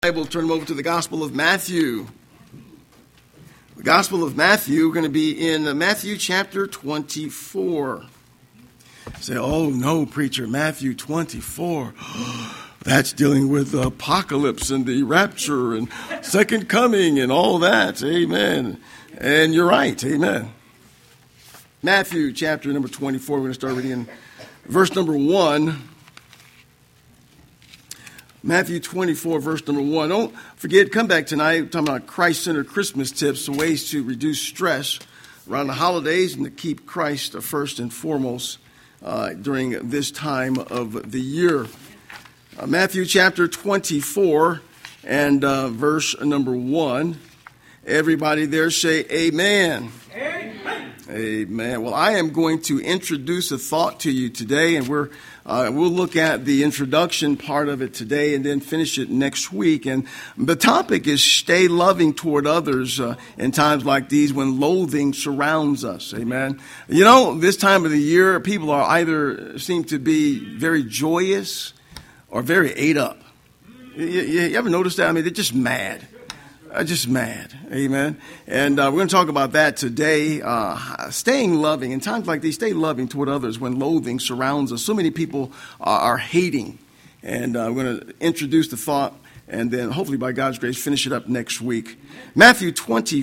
Bible, turn them over to the Gospel of Matthew. The Gospel of Matthew, we're going to be in Matthew chapter 24. Say, oh no, preacher, Matthew 24. That's dealing with the apocalypse and the rapture and second coming and all that. Amen. And you're right. Amen. Matthew chapter number 24. We're going to start reading in verse number 1. Matthew 24, verse number 1. Don't forget, come back tonight. We're talking about Christ-centered Christmas tips, some ways to reduce stress around the holidays and to keep Christ first and foremost during this time of the year. Matthew chapter 24 and verse number 1. Everybody there say amen. Amen. Amen. Well, I am going to introduce a thought to you today, and we'll look at the introduction part of it today and then finish it next week. And the topic is stay loving toward others in times like these when loathing surrounds us. Amen. You know, this time of the year, people are either seem to be very joyous or very ate up. You ever notice that? I mean, they're just mad. Just mad. Amen. And we're going to talk about that today. Staying loving. In times like these, stay loving toward others when loathing surrounds us. So many people are hating. And we're going to introduce the thought and then hopefully by God's grace finish it up next week. Matthew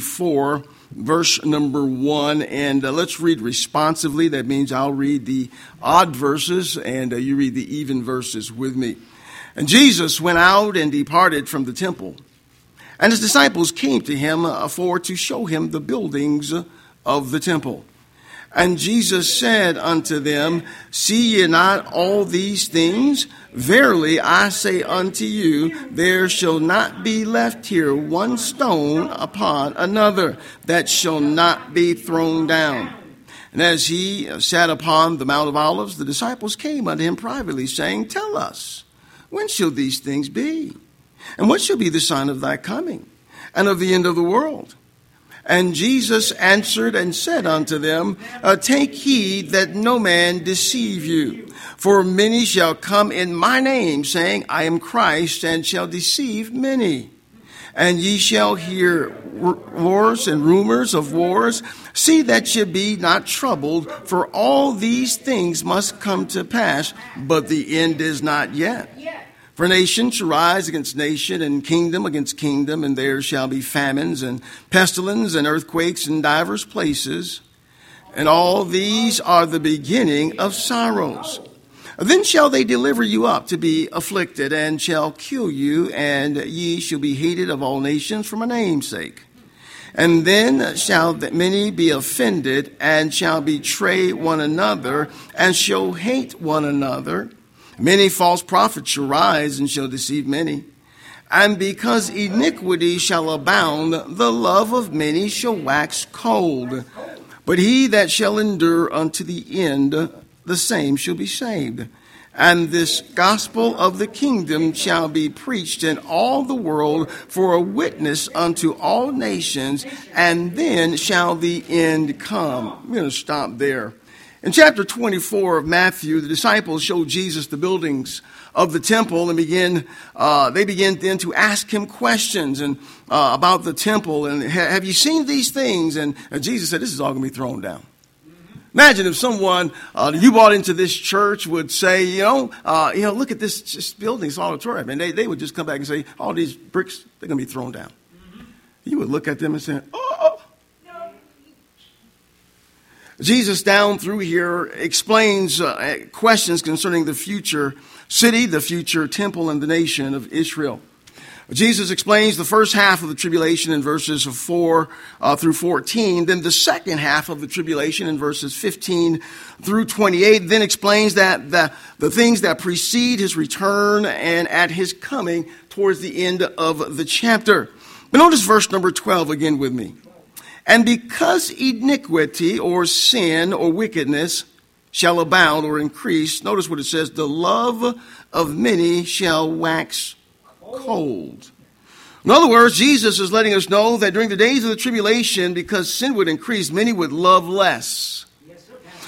24, verse number 1. And let's read responsively. That means I'll read the odd verses and you read the even verses with me. And Jesus went out and departed from the temple. And his disciples came to him to show him the buildings of the temple. And Jesus said unto them, See ye not all these things? Verily I say unto you, there shall not be left here one stone upon another that shall not be thrown down. And as he sat upon the Mount of Olives, the disciples came unto him privately, saying, Tell us, when shall these things be? And what shall be the sign of thy coming, and of the end of the world? And Jesus answered and said unto them, Take heed that no man deceive you. For many shall come in my name, saying, I am Christ, and shall deceive many. And ye shall hear wars and rumors of wars. See that ye be not troubled, for all these things must come to pass, but the end is not yet. For nation shall rise against nation, and kingdom against kingdom, and there shall be famines and pestilence and earthquakes in divers places. And all these are the beginning of sorrows. Then shall they deliver you up to be afflicted, and shall kill you, and ye shall be hated of all nations for my name's sake. And then shall many be offended, and shall betray one another, and shall hate one another. Many false prophets shall rise and shall deceive many. And because iniquity shall abound, the love of many shall wax cold. But he that shall endure unto the end, the same shall be saved. And this gospel of the kingdom shall be preached in all the world for a witness unto all nations, and then shall the end come. We're going to stop there. In chapter 24 of Matthew, the disciples show Jesus the buildings of the temple and they begin then to ask him questions and about the temple. And have you seen these things? And Jesus said, this is all going to be thrown down. Imagine if someone you brought into this church would say, look at this building, this auditorium. And they would just come back and say, all these bricks, they're going to be thrown down. You would look at them and say, Jesus down through here explains questions concerning the future city, the future temple, and the nation of Israel. Jesus explains the first half of the tribulation in verses 4 through 14, then the second half of the tribulation in verses 15 through 28, then explains that the things that precede his return and at his coming towards the end of the chapter. But notice verse number 12 again with me. And because iniquity or sin or wickedness shall abound or increase, notice what it says, the love of many shall wax cold. In other words, Jesus is letting us know that during the days of the tribulation, because sin would increase, many would love less.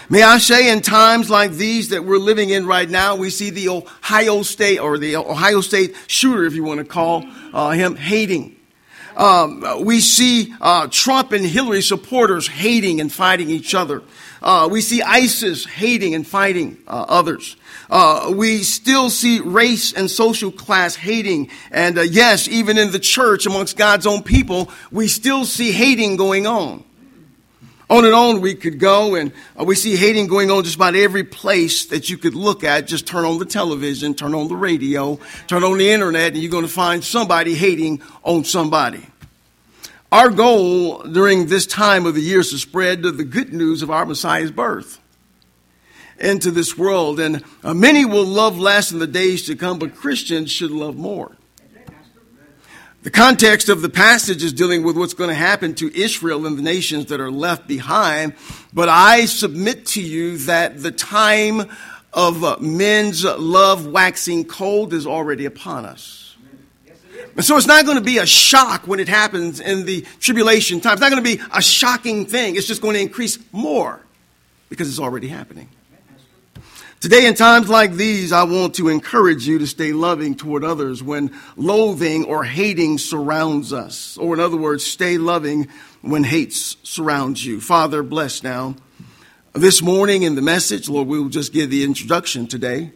May I say, in times like these that we're living in right now, we see the Ohio State shooter, if you want to call him, hating. We see Trump and Hillary supporters hating and fighting each other. We see ISIS hating and fighting others. We still see race and social class hating. And yes, even in the church amongst God's own people, we still see hating going on. On and on we could go, and we see hating going on just about every place that you could look at. Just turn on the television, turn on the radio, turn on the internet, and you're going to find somebody hating on somebody. Our goal during this time of the year is to spread the good news of our Messiah's birth into this world. And many will love less in the days to come, but Christians should love more. The context of the passage is dealing with what's going to happen to Israel and the nations that are left behind. But I submit to you that the time of men's love waxing cold is already upon us. And so it's not going to be a shock when it happens in the tribulation time. It's not going to be a shocking thing. It's just going to increase more because it's already happening. Today, in times like these, I want to encourage you to stay loving toward others when loathing or hating surrounds us. Or in other words, stay loving when hate surrounds you. Father, bless now. This morning in the message, Lord, we will just give the introduction today.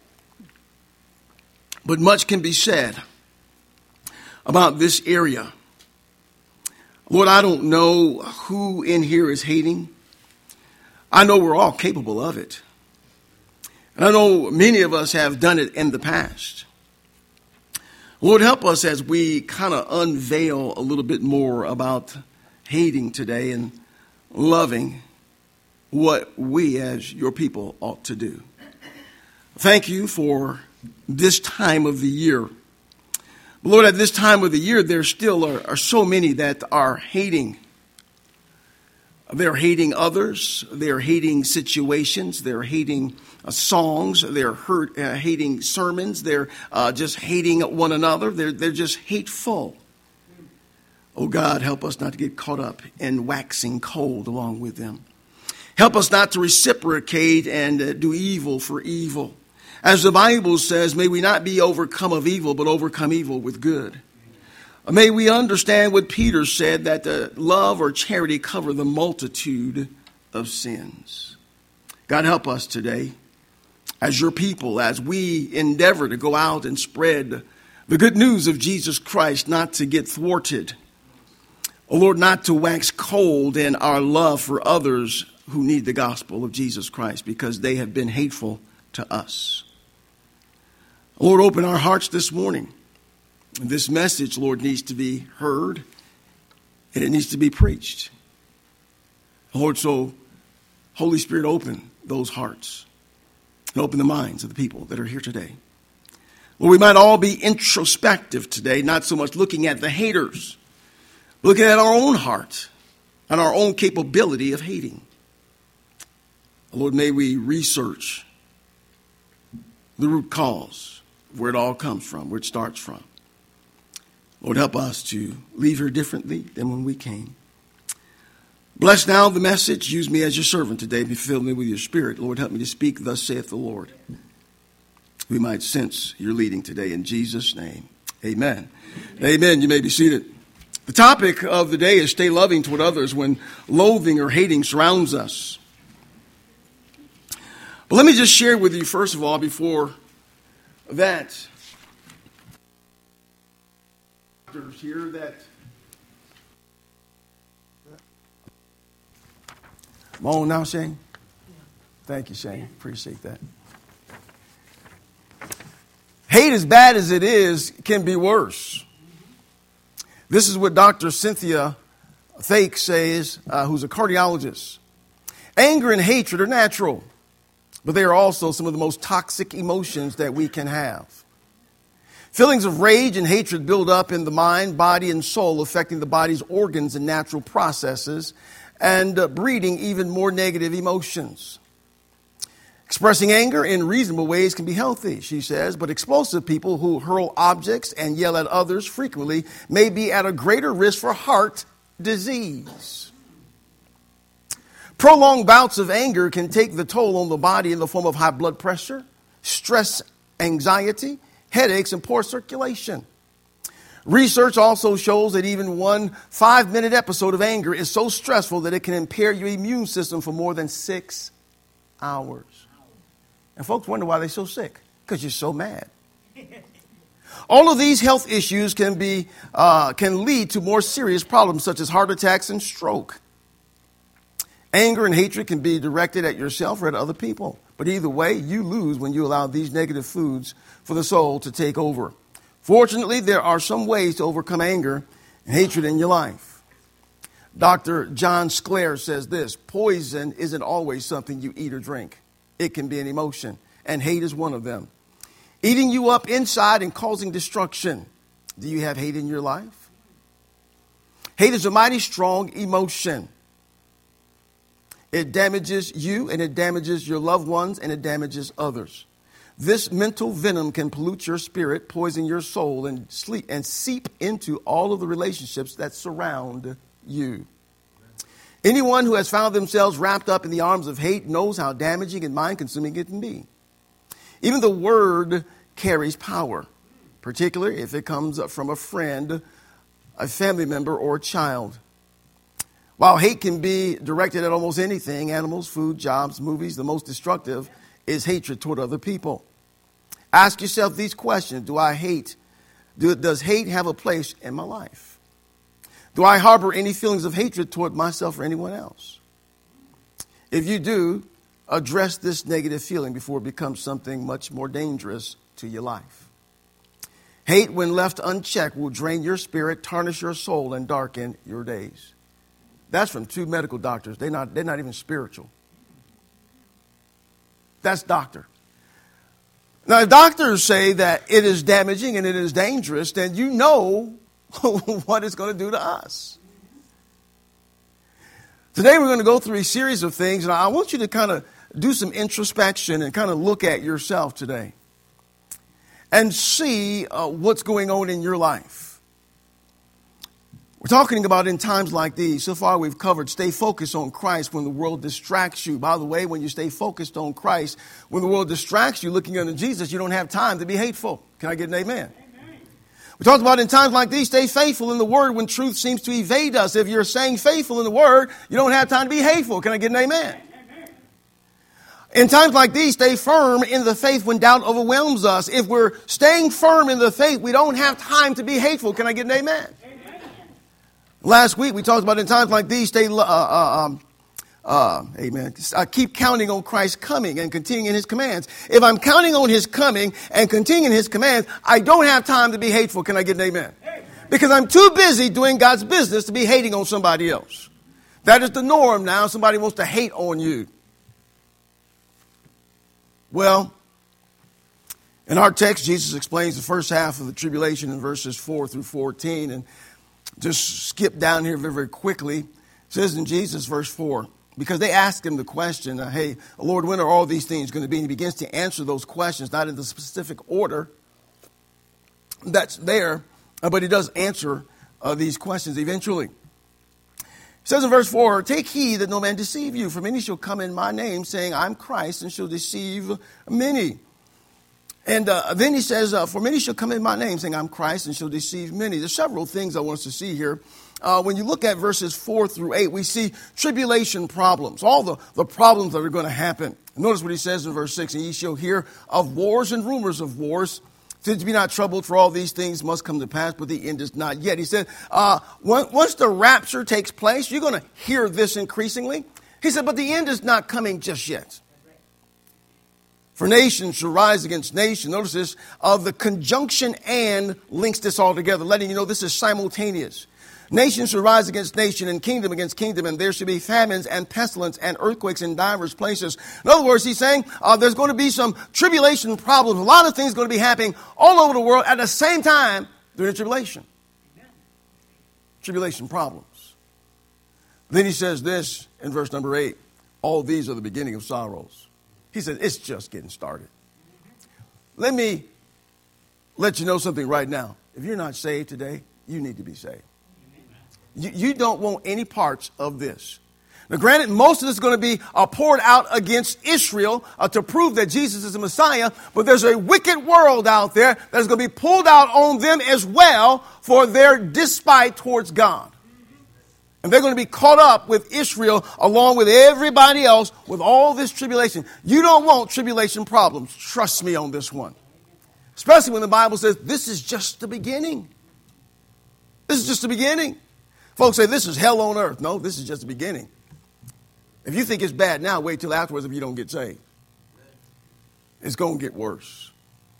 But much can be said about this area. Lord, I don't know who in here is hating. I know we're all capable of it. And I know many of us have done it in the past. Lord, help us as we kind of unveil a little bit more about hating today and loving what we as your people ought to do. Thank you for this time of the year. Lord, at this time of the year, there still are so many that are hating. They're hating others. They're hating situations. They're hating songs. They're hating sermons. They're just hating one another. They're just hateful. Oh God, help us not to get caught up in waxing cold along with them. Help us not to reciprocate and do evil for evil. As the Bible says, may we not be overcome of evil, but overcome evil with good. May we understand what Peter said, that love or charity cover the multitude of sins. God, help us today as your people, as we endeavor to go out and spread the good news of Jesus Christ, not to get thwarted. Oh Lord, not to wax cold in our love for others who need the gospel of Jesus Christ because they have been hateful to us. Lord, open our hearts this morning. This message, Lord, needs to be heard and it needs to be preached. Lord, so Holy Spirit, open those hearts and open the minds of the people that are here today. Lord, we might all be introspective today, not so much looking at the haters, looking at our own heart and our own capability of hating. Lord, may we research the root cause, where it all comes from, where it starts from. Lord, help us to leave here differently than when we came. Bless now the message. Use me as your servant today. Fill me with your spirit. Lord, help me to speak, thus saith the Lord. We might sense your leading today in Jesus' name. Amen. Amen. You may be seated. The topic of the day is stay loving toward others when loathing or hating surrounds us. But let me just share with you, first of all, before that, here that I'm on now, Shane. Thank you, Shane. Appreciate that. Hate, as bad as it is, can be worse. This is what Dr. Cynthia Thake says, who's a cardiologist. Anger and hatred are natural, but they are also some of the most toxic emotions that we can have. Feelings of rage and hatred build up in the mind, body, and soul, affecting the body's organs and natural processes, and breeding even more negative emotions. Expressing anger in reasonable ways can be healthy, she says, but explosive people who hurl objects and yell at others frequently may be at a greater risk for heart disease. Prolonged bouts of anger can take the toll on the body in the form of high blood pressure, stress, anxiety, headaches, and poor circulation. Research also shows that even one 5-minute episode of anger is so stressful that it can impair your immune system for more than 6 hours. And folks wonder why they're so sick, because you're so mad. All of these health issues can lead to more serious problems such as heart attacks and stroke. Anger and hatred can be directed at yourself or at other people. But either way, you lose when you allow these negative foods for the soul to take over. Fortunately, there are some ways to overcome anger and hatred in your life. Dr. John Sclair says this: poison isn't always something you eat or drink. It can be an emotion, and hate is one of them. Eating you up inside and causing destruction. Do you have hate in your life? Hate is a mighty strong emotion. It damages you, and it damages your loved ones, and it damages others. This mental venom can pollute your spirit, poison your soul, and seep into all of the relationships that surround you. Anyone who has found themselves wrapped up in the arms of hate knows how damaging and mind-consuming it can be. Even the word carries power, particularly if it comes from a friend, a family member, or a child. While hate can be directed at almost anything, animals, food, jobs, movies, the most destructive is hatred toward other people. Ask yourself these questions. Does hate have a place in my life? Do I harbor any feelings of hatred toward myself or anyone else? If you do, address this negative feeling before it becomes something much more dangerous to your life. Hate, when left unchecked, will drain your spirit, tarnish your soul, and darken your days. That's from 2 medical doctors. They're not even spiritual. That's doctor. Now, if doctors say that it is damaging and it is dangerous, then you know what it's going to do to us. Today we're going to go through a series of things, and I want you to kind of do some introspection and kind of look at yourself today and see what's going on in your life. We're talking about in times like these. So far we've covered stay focused on Christ when the world distracts you. By the way, when you stay focused on Christ, when the world distracts you looking unto Jesus, you don't have time to be hateful. Can I get an amen? We talked about in times like these, stay faithful in the word when truth seems to evade us. If you're staying faithful in the word, you don't have time to be hateful. Can I get an amen? In times like these, stay firm in the faith when doubt overwhelms us. If we're staying firm in the faith, we don't have time to be hateful. Can I get an amen? Last week, we talked about in times like these, amen. Keep counting on Christ's coming and continuing in his commands. If I'm counting on his coming and continuing in his commands, I don't have time to be hateful. Can I get an amen? Because I'm too busy doing God's business to be hating on somebody else. That is the norm now. Somebody wants to hate on you. Well, in our text, Jesus explains the first half of the tribulation in verses 4 through 14. And just skip down here very, very quickly. It says in Jesus, verse 4, because they asked him the question, hey, Lord, when are all these things going to be? And he begins to answer those questions, not in the specific order that's there, but he does answer these questions eventually. It says in verse 4, take heed that no man deceive you, for many shall come in my name, saying, I'm Christ, and shall deceive many. And then he says, for many shall come in my name, saying, I'm Christ, and shall deceive many. There's several things I want us to see here. When you look at verses 4 through 8, we see tribulation problems, all the problems that are going to happen. Notice what he says in verse 6, and ye shall hear of wars and rumors of wars. Since be not troubled, for all these things must come to pass, but the end is not yet. He said, once the rapture takes place, you're going to hear this increasingly. He said, but the end is not coming just yet. For nation shall rise against nation. Notice this, the conjunction and links this all together, letting you know this is simultaneous. Nation shall rise against nation and kingdom against kingdom, and there shall be famines and pestilence and earthquakes in divers places. In other words, he's saying there's going to be some tribulation problems. A lot of things going to be happening all over the world at the same time during the tribulation. Tribulation problems. Then he says this in verse number 8, all these are the beginning of sorrows. He said, it's just getting started. Let me let you know something right now. If you're not saved today, you need to be saved. You don't want any parts of this. Now, granted, most of this is going to be poured out against Israel to prove that Jesus is the Messiah, but there's a wicked world out there that's going to be pulled out on them as well for their despite towards God. And they're going to be caught up with Israel along with everybody else with all this tribulation. You don't want tribulation problems. Trust me on this one. Especially when the Bible says this is just the beginning. This is just the beginning. Folks say this is hell on earth. No, this is just the beginning. If you think it's bad now, wait till afterwards if you don't get saved. It's going to get worse.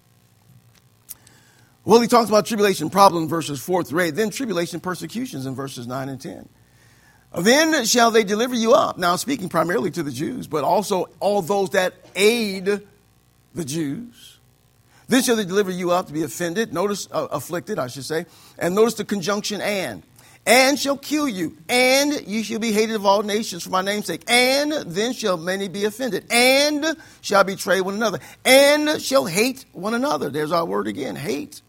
Well, he talks about tribulation problems, verses 4 through 8. Then tribulation persecutions in verses 9 and 10. Then shall they deliver you up. Now, speaking primarily to the Jews, but also all those that aid the Jews. Then shall they deliver you up to be offended. Notice, afflicted, I should say. And notice the conjunction and shall kill you, and you shall be hated of all nations for my name's sake. And then shall many be offended, and shall betray one another, and shall hate one another. There's our word again, hate.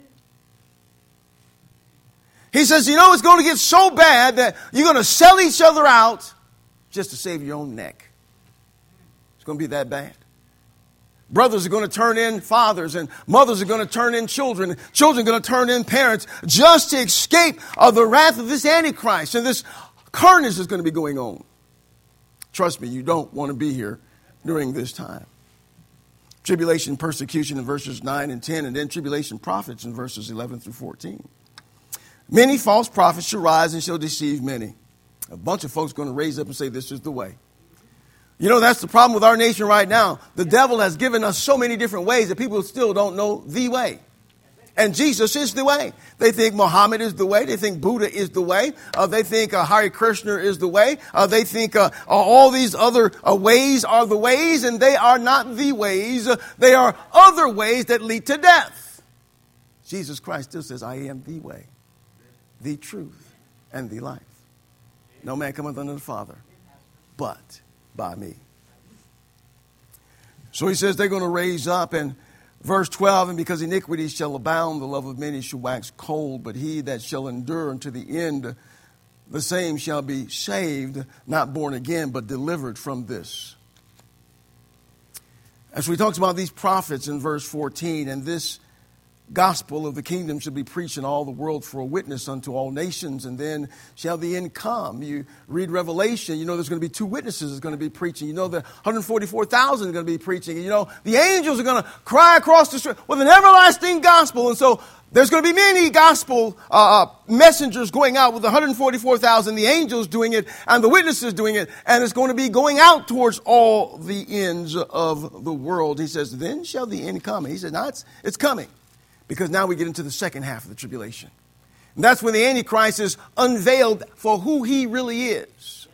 He says, it's going to get so bad that you're going to sell each other out just to save your own neck. It's going to be that bad. Brothers are going to turn in fathers, and mothers are going to turn in children. Children are going to turn in parents just to escape the wrath of this Antichrist. And this carnage is going to be going on. Trust me, you don't want to be here during this time. Tribulation, persecution in verses 9 and 10, and then tribulation prophets in verses 11 through 14. Many false prophets shall rise and shall deceive many. A bunch of folks are going to raise up and say this is the way. That's the problem with our nation right now. The devil has given us so many different ways that people still don't know the way. And Jesus is the way. They think Muhammad is the way. They think Buddha is the way. They think Hare Krishna is the way. They think all these other ways are the ways, and they are not the ways. They are other ways that lead to death. Jesus Christ still says, I am the way, the truth, and the life. No man cometh unto the Father but by me. So he says they're going to raise up, and verse 12, and because iniquity shall abound, the love of many shall wax cold, but he that shall endure unto the end, the same shall be saved, not born again, but delivered from this. And so he talks about these prophets in verse 14, and this gospel of the kingdom shall be preached in all the world for a witness unto all nations, and then shall the end come. You read Revelation, there's going to be 2 witnesses that's going to be preaching. The 144,000 are going to be preaching. And the angels are going to cry across the street with an everlasting gospel. And so there's going to be many gospel messengers going out with the 144,000, the angels doing it, and the witnesses doing it. And it's going to be going out towards all the ends of the world. He says, then shall the end come. And he said, no, it's coming. Because now we get into the second half of the tribulation. And that's when the Antichrist is unveiled for who he really is.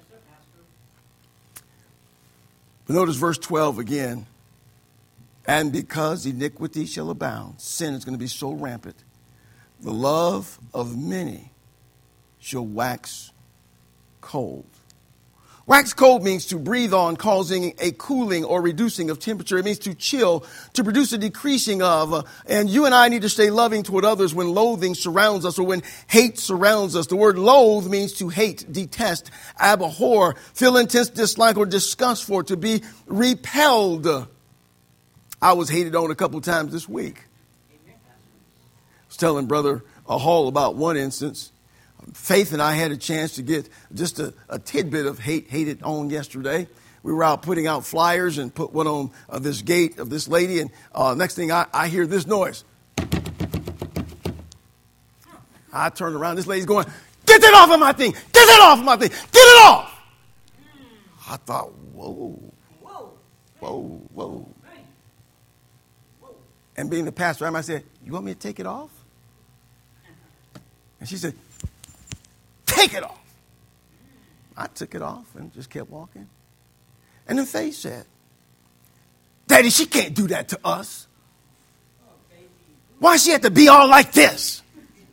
But notice verse 12 again. And because iniquity shall abound, sin is going to be so rampant, the love of many shall wax cold. Wax cold means to breathe on, causing a cooling or reducing of temperature. It means to chill, to produce a decreasing of. And you and I need to stay loving toward others when loathing surrounds us or when hate surrounds us. The word loathe means to hate, detest, abhor, feel intense dislike or disgust for, to be repelled. I was hated on a couple of times this week. I was telling Brother Hall about one instance. Faith and I had a chance to get just a tidbit of hated on yesterday. We were out putting out flyers and put one on this gate of this lady. And next thing I hear this noise. I turned around. This lady's going, get that off of my thing. Get that off of my thing. Get it off. I thought, whoa. And being the pastor, I said, you want me to take it off? And she said, take it off. I took it off and just kept walking. And then Faith said, Daddy, she can't do that to us. Why she have to be all like this?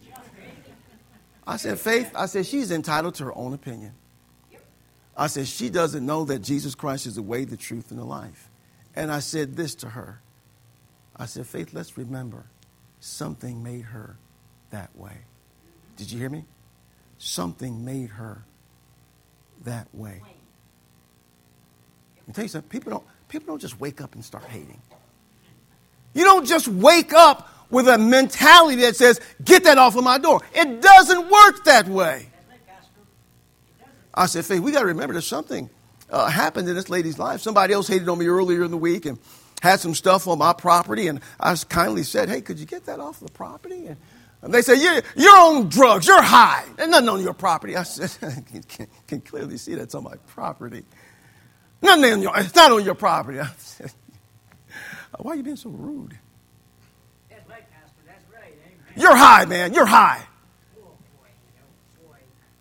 I said, Faith, she's entitled to her own opinion. I said, she doesn't know that Jesus Christ is the way, the truth, and the life. And I said this to her. I said, Faith, let's remember, something made her that way. Did you hear me? Something made her that way. I'll tell you something, people don't just wake up and start hating. You don't just wake up with a mentality that says, get that off of my door. It doesn't work that way. I said, Faith, we got to remember there's something happened in this lady's life. Somebody else hated on me earlier in the week and had some stuff on my property. And I kindly said, hey, could you get that off the property? And they said, you're on drugs. You're high. There's nothing on your property. I said, I can clearly see that's on my property. It's not on your property. I said, why are you being so rude? That's right, Pastor. That's right. Amen. You're high, man. You're high. Oh, boy.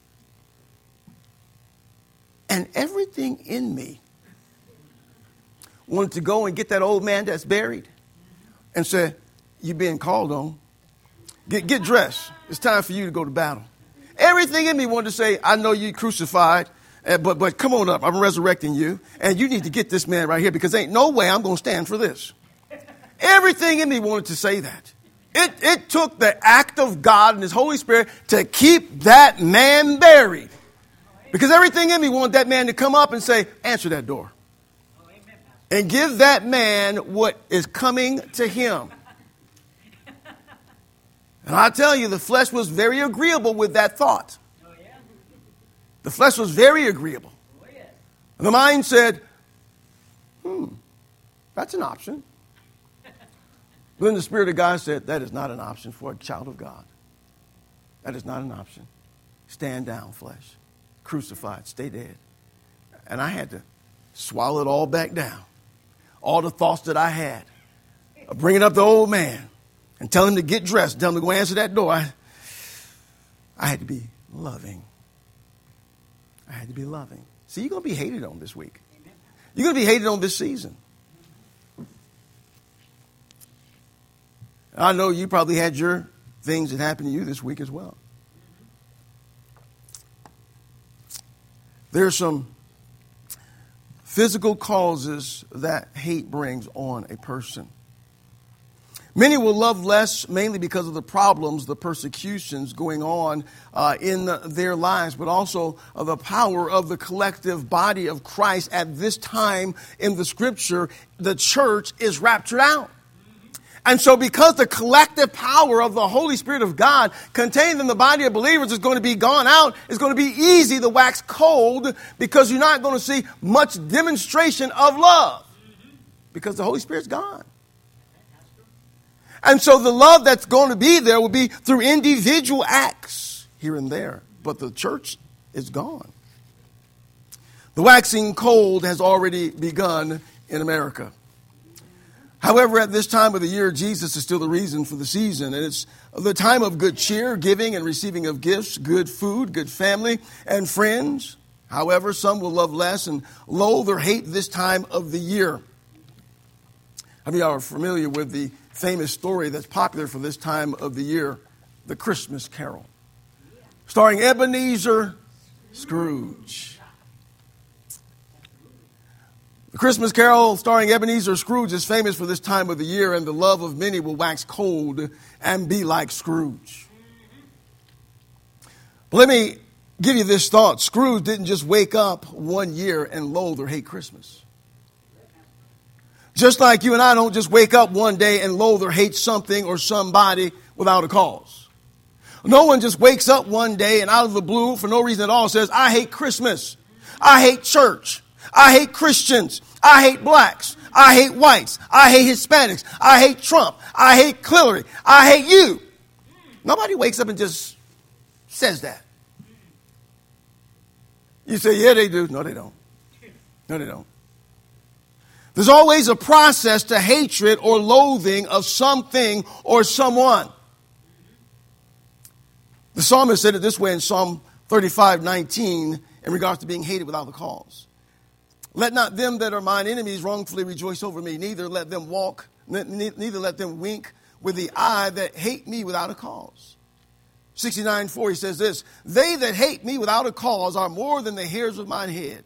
And everything in me wanted to go and get that old man that's buried and say, you're being called on. Get dressed. It's time for you to go to battle. Everything in me wanted to say, I know you crucified, but come on up. I'm resurrecting you. And you need to get this man right here because ain't no way I'm going to stand for this. Everything in me wanted to say that. It took the act of God and His Holy Spirit to keep that man buried. Because everything in me wanted that man to come up and say, answer that door. And give that man what is coming to him. And I tell you, the flesh was very agreeable with that thought. The flesh was very agreeable. And the mind said, that's an option. But then the Spirit of God said, that is not an option for a child of God. That is not an option. Stand down, flesh. Crucified, stay dead. And I had to swallow it all back down. All the thoughts that I had of bringing up the old man and telling him to get dressed, tell him to go answer that door. I had to be loving. I had to be loving. See, you're going to be hated on this week. You're going to be hated on this season. I know you probably had your things that happened to you this week as well. There are some physical causes that hate brings on a person. Many will love less mainly because of the problems, the persecutions going on in their lives, but also the power of the collective body of Christ. At this time in the Scripture, the church is raptured out. And so because the collective power of the Holy Spirit of God contained in the body of believers is going to be gone out, it's going to be easy to wax cold because you're not going to see much demonstration of love because the Holy Spirit's gone. And so the love that's going to be there will be through individual acts here and there. But the church is gone. The waxing cold has already begun in America. However, at this time of the year, Jesus is still the reason for the season. And it's the time of good cheer, giving and receiving of gifts, good food, good family, and friends. However, some will love less and loathe or hate this time of the year. I mean, you are familiar with the famous story that's popular for this time of the year, The Christmas Carol, starring Ebenezer Scrooge. The Christmas Carol starring Ebenezer Scrooge is famous for this time of the year, and the love of many will wax cold and be like Scrooge. But let me give you this thought. Scrooge didn't just wake up one year and loathe or hate Christmas. Just like you and I don't just wake up one day and loathe or hate something or somebody without a cause. No one just wakes up one day and out of the blue for no reason at all says, I hate Christmas. I hate church. I hate Christians. I hate blacks. I hate whites. I hate Hispanics. I hate Trump. I hate Hillary. I hate you. Nobody wakes up and just says that. You say, yeah, they do. No, they don't. No, they don't. There's always a process to hatred or loathing of something or someone. The psalmist said it this way in Psalm 35:19 in regards to being hated without a cause. Let not them that are mine enemies wrongfully rejoice over me, neither let them wink with the eye that hate me without a cause. 69:4, he says this, they that hate me without a cause are more than the hairs of mine head.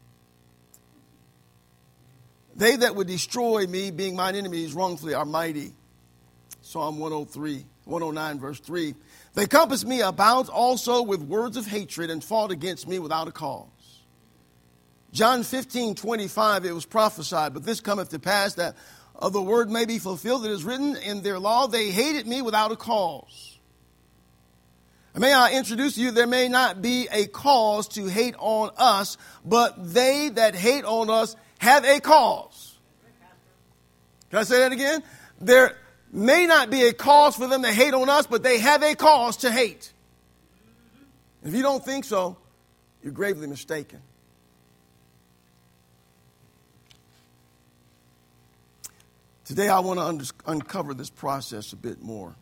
They that would destroy me, being mine enemies wrongfully, are mighty. Psalm 109, verse 3. They compass me about also with words of hatred and fought against me without a cause. John 15:25, it was prophesied, but this cometh to pass that the word may be fulfilled that is written in their law, they hated me without a cause. And may I introduce to you, there may not be a cause to hate on us, but they that hate on us have a cause. Can I say that again? There may not be a cause for them to hate on us, but they have a cause to hate. If you don't think so, you're gravely mistaken. Today I want to uncover this process a bit more.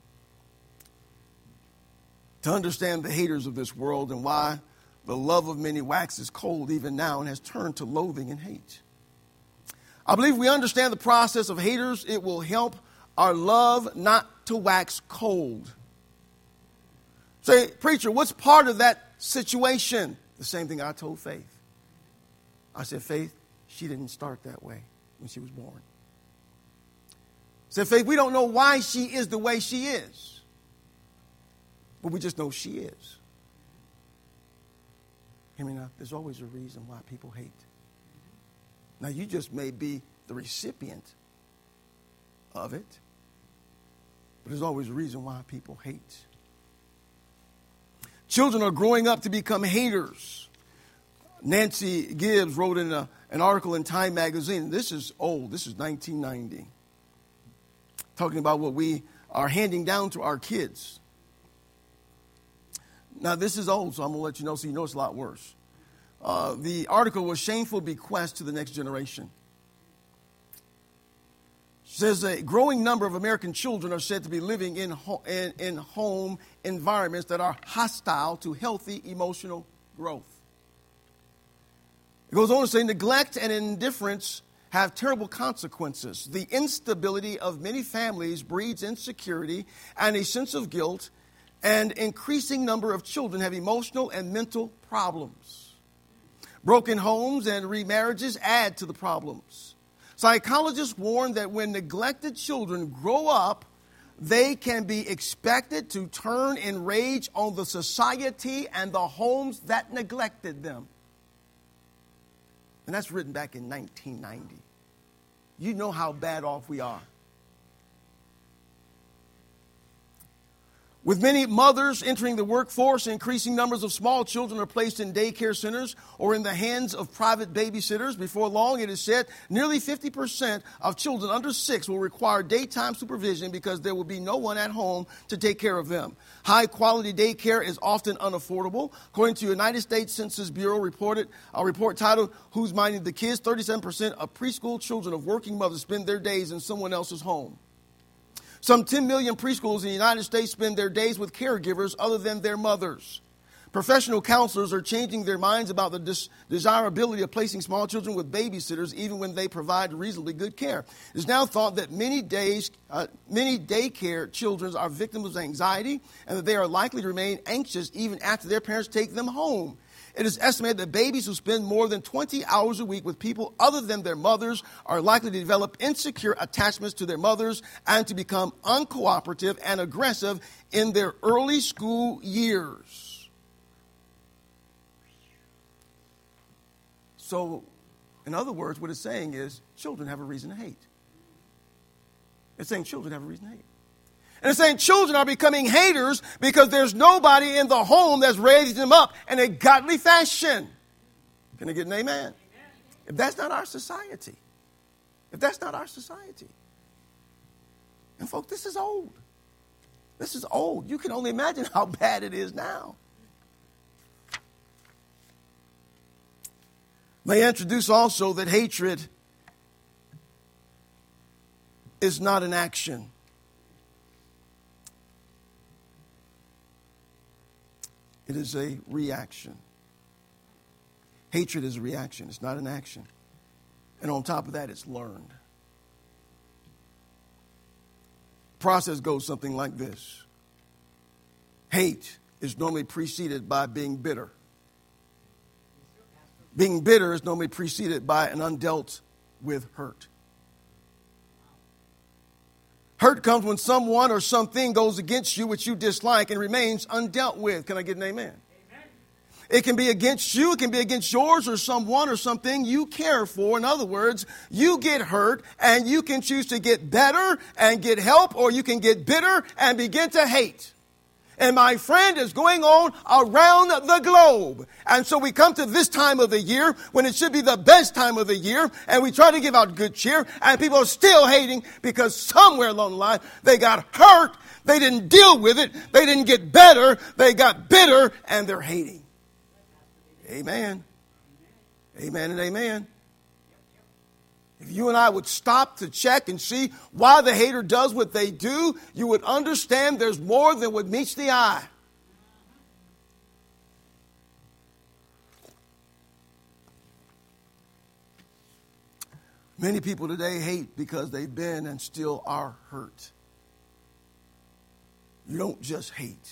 To understand the haters of this world and why the love of many waxes cold even now and has turned to loathing and hate. I believe we understand the process of haters. It will help our love not to wax cold. Say, preacher, what's part of that situation? The same thing I told Faith. I said, Faith, she didn't start that way when she was born. I said, Faith, we don't know why she is the way she is. But we just know she is. Hear me now. There's always a reason why people hate. Now, you just may be the recipient of it. But there's always a reason why people hate. Children are growing up to become haters. Nancy Gibbs wrote in an article in Time magazine. This is old. This is 1990. Talking about what we are handing down to our kids. Now, this is old, so I'm going to let you know so you know it's a lot worse. The article was Shameful Bequest to the Next Generation. It says a growing number of American children are said to be living in home environments that are hostile to healthy emotional growth. It goes on to say neglect and indifference have terrible consequences. The instability of many families breeds insecurity and a sense of guilt, and increasing number of children have emotional and mental problems. Broken homes and remarriages add to the problems. Psychologists warn that when neglected children grow up, they can be expected to turn in rage on the society and the homes that neglected them. And that's written back in 1990. You know how bad off we are. With many mothers entering the workforce, increasing numbers of small children are placed in daycare centers or in the hands of private babysitters. Before long, it is said, nearly 50% of children under 6 will require daytime supervision because there will be no one at home to take care of them. High-quality daycare is often unaffordable. According to United States Census Bureau a report titled, Who's Minding the Kids? 37% of preschool children of working mothers spend their days in someone else's home. Some 10 million preschools in the United States spend their days with caregivers other than their mothers. Professional counselors are changing their minds about the desirability of placing small children with babysitters even when they provide reasonably good care. It is now thought that many daycare children are victims of anxiety and that they are likely to remain anxious even after their parents take them home. It is estimated that babies who spend more than 20 hours a week with people other than their mothers are likely to develop insecure attachments to their mothers and to become uncooperative and aggressive in their early school years. So, in other words, what it's saying is children have a reason to hate. It's saying children have a reason to hate. And it's saying children are becoming haters because there's nobody in the home that's raising them up in a godly fashion. Can I get an amen? If that's not our society. And folks, this is old. This is old. You can only imagine how bad it is now. May I introduce also that hatred is not an action. It is a reaction. Hatred is a reaction. It's not an action. And on top of that, it's learned. The process goes something like this. Hate is normally preceded by being bitter. Being bitter is normally preceded by an undealt with hurt. Hurt comes when someone or something goes against you which you dislike and remains undealt with. Can I get an amen? It can be against you. It can be against yours or someone or something you care for. In other words, you get hurt and you can choose to get better and get help, or you can get bitter and begin to hate. And my friend, is going on around the globe. And so we come to this time of the year when it should be the best time of the year, and we try to give out good cheer, and people are still hating because somewhere along the line they got hurt, they didn't deal with it, they didn't get better, they got bitter, and they're hating. Amen. Amen and amen. If you and I would stop to check and see why the hater does what they do, you would understand there's more than what meets the eye. Many people today hate because they've been and still are hurt. You don't just hate.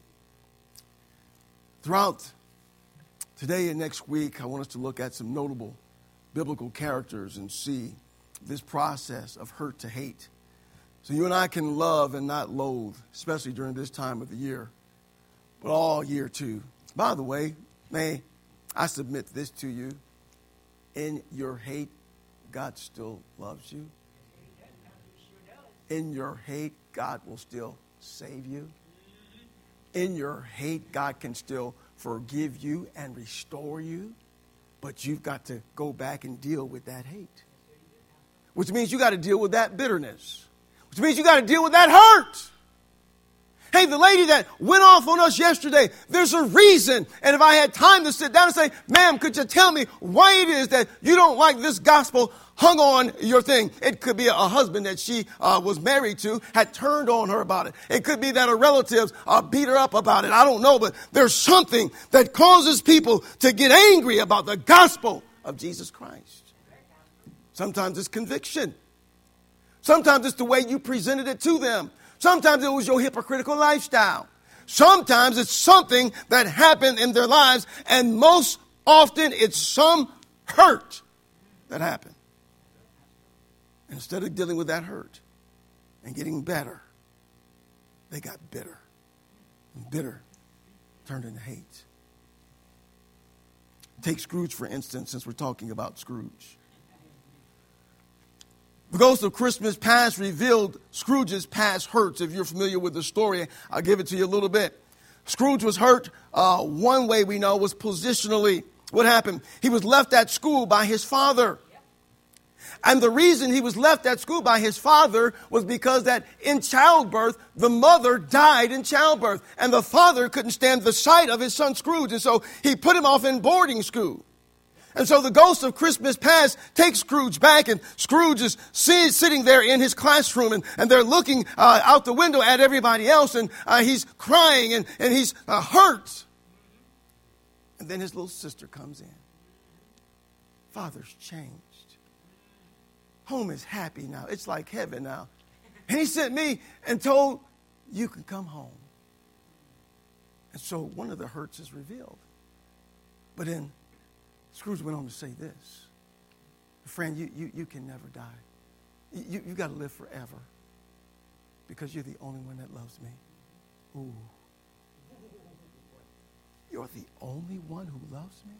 Throughout today and next week, I want us to look at some notable biblical characters and see this process of hurt to hate. So you and I can love and not loathe, especially during this time of the year, but all year too. By the way, may I submit this to you. In your hate, God still loves you. In your hate, God will still save you. In your hate, God can still forgive you and restore you. But you've got to go back and deal with that hate. Which means you got to deal with that bitterness. Which means you got to deal with that hurt. Hey, the lady that went off on us yesterday, there's a reason. And if I had time to sit down and say, ma'am, could you tell me why it is that you don't like this gospel hung on your thing? It could be a husband that she was married to had turned on her about it. It could be that her relatives beat her up about it. I don't know, but there's something that causes people to get angry about the gospel of Jesus Christ. Sometimes it's conviction. Sometimes it's the way you presented it to them. Sometimes it was your hypocritical lifestyle. Sometimes it's something that happened in their lives, and most often it's some hurt that happened. Instead of dealing with that hurt and getting better, they got bitter. And bitter turned into hate. Take Scrooge, for instance, since we're talking about Scrooge. The Ghost of Christmas Past revealed Scrooge's past hurts. If you're familiar with the story, I'll give it to you a little bit. Scrooge was hurt one way we know was positionally. What happened? He was left at school by his father. And the reason he was left at school by his father was because that in childbirth, the mother died in childbirth. And the father couldn't stand the sight of his son Scrooge. And so he put him off in boarding school. And so the Ghost of Christmas Past takes Scrooge back, and Scrooge is sitting there in his classroom, and they're looking out the window at everybody else, and he's crying, and he's hurt. And then his little sister comes in. Father's changed. Home is happy now. It's like heaven now. And he sent me and told, you can come home. And so one of the hurts is revealed. But then Scrooge went on to say this. Friend, you can never die. You got to live forever because you're the only one that loves me. Ooh. You're the only one who loves me?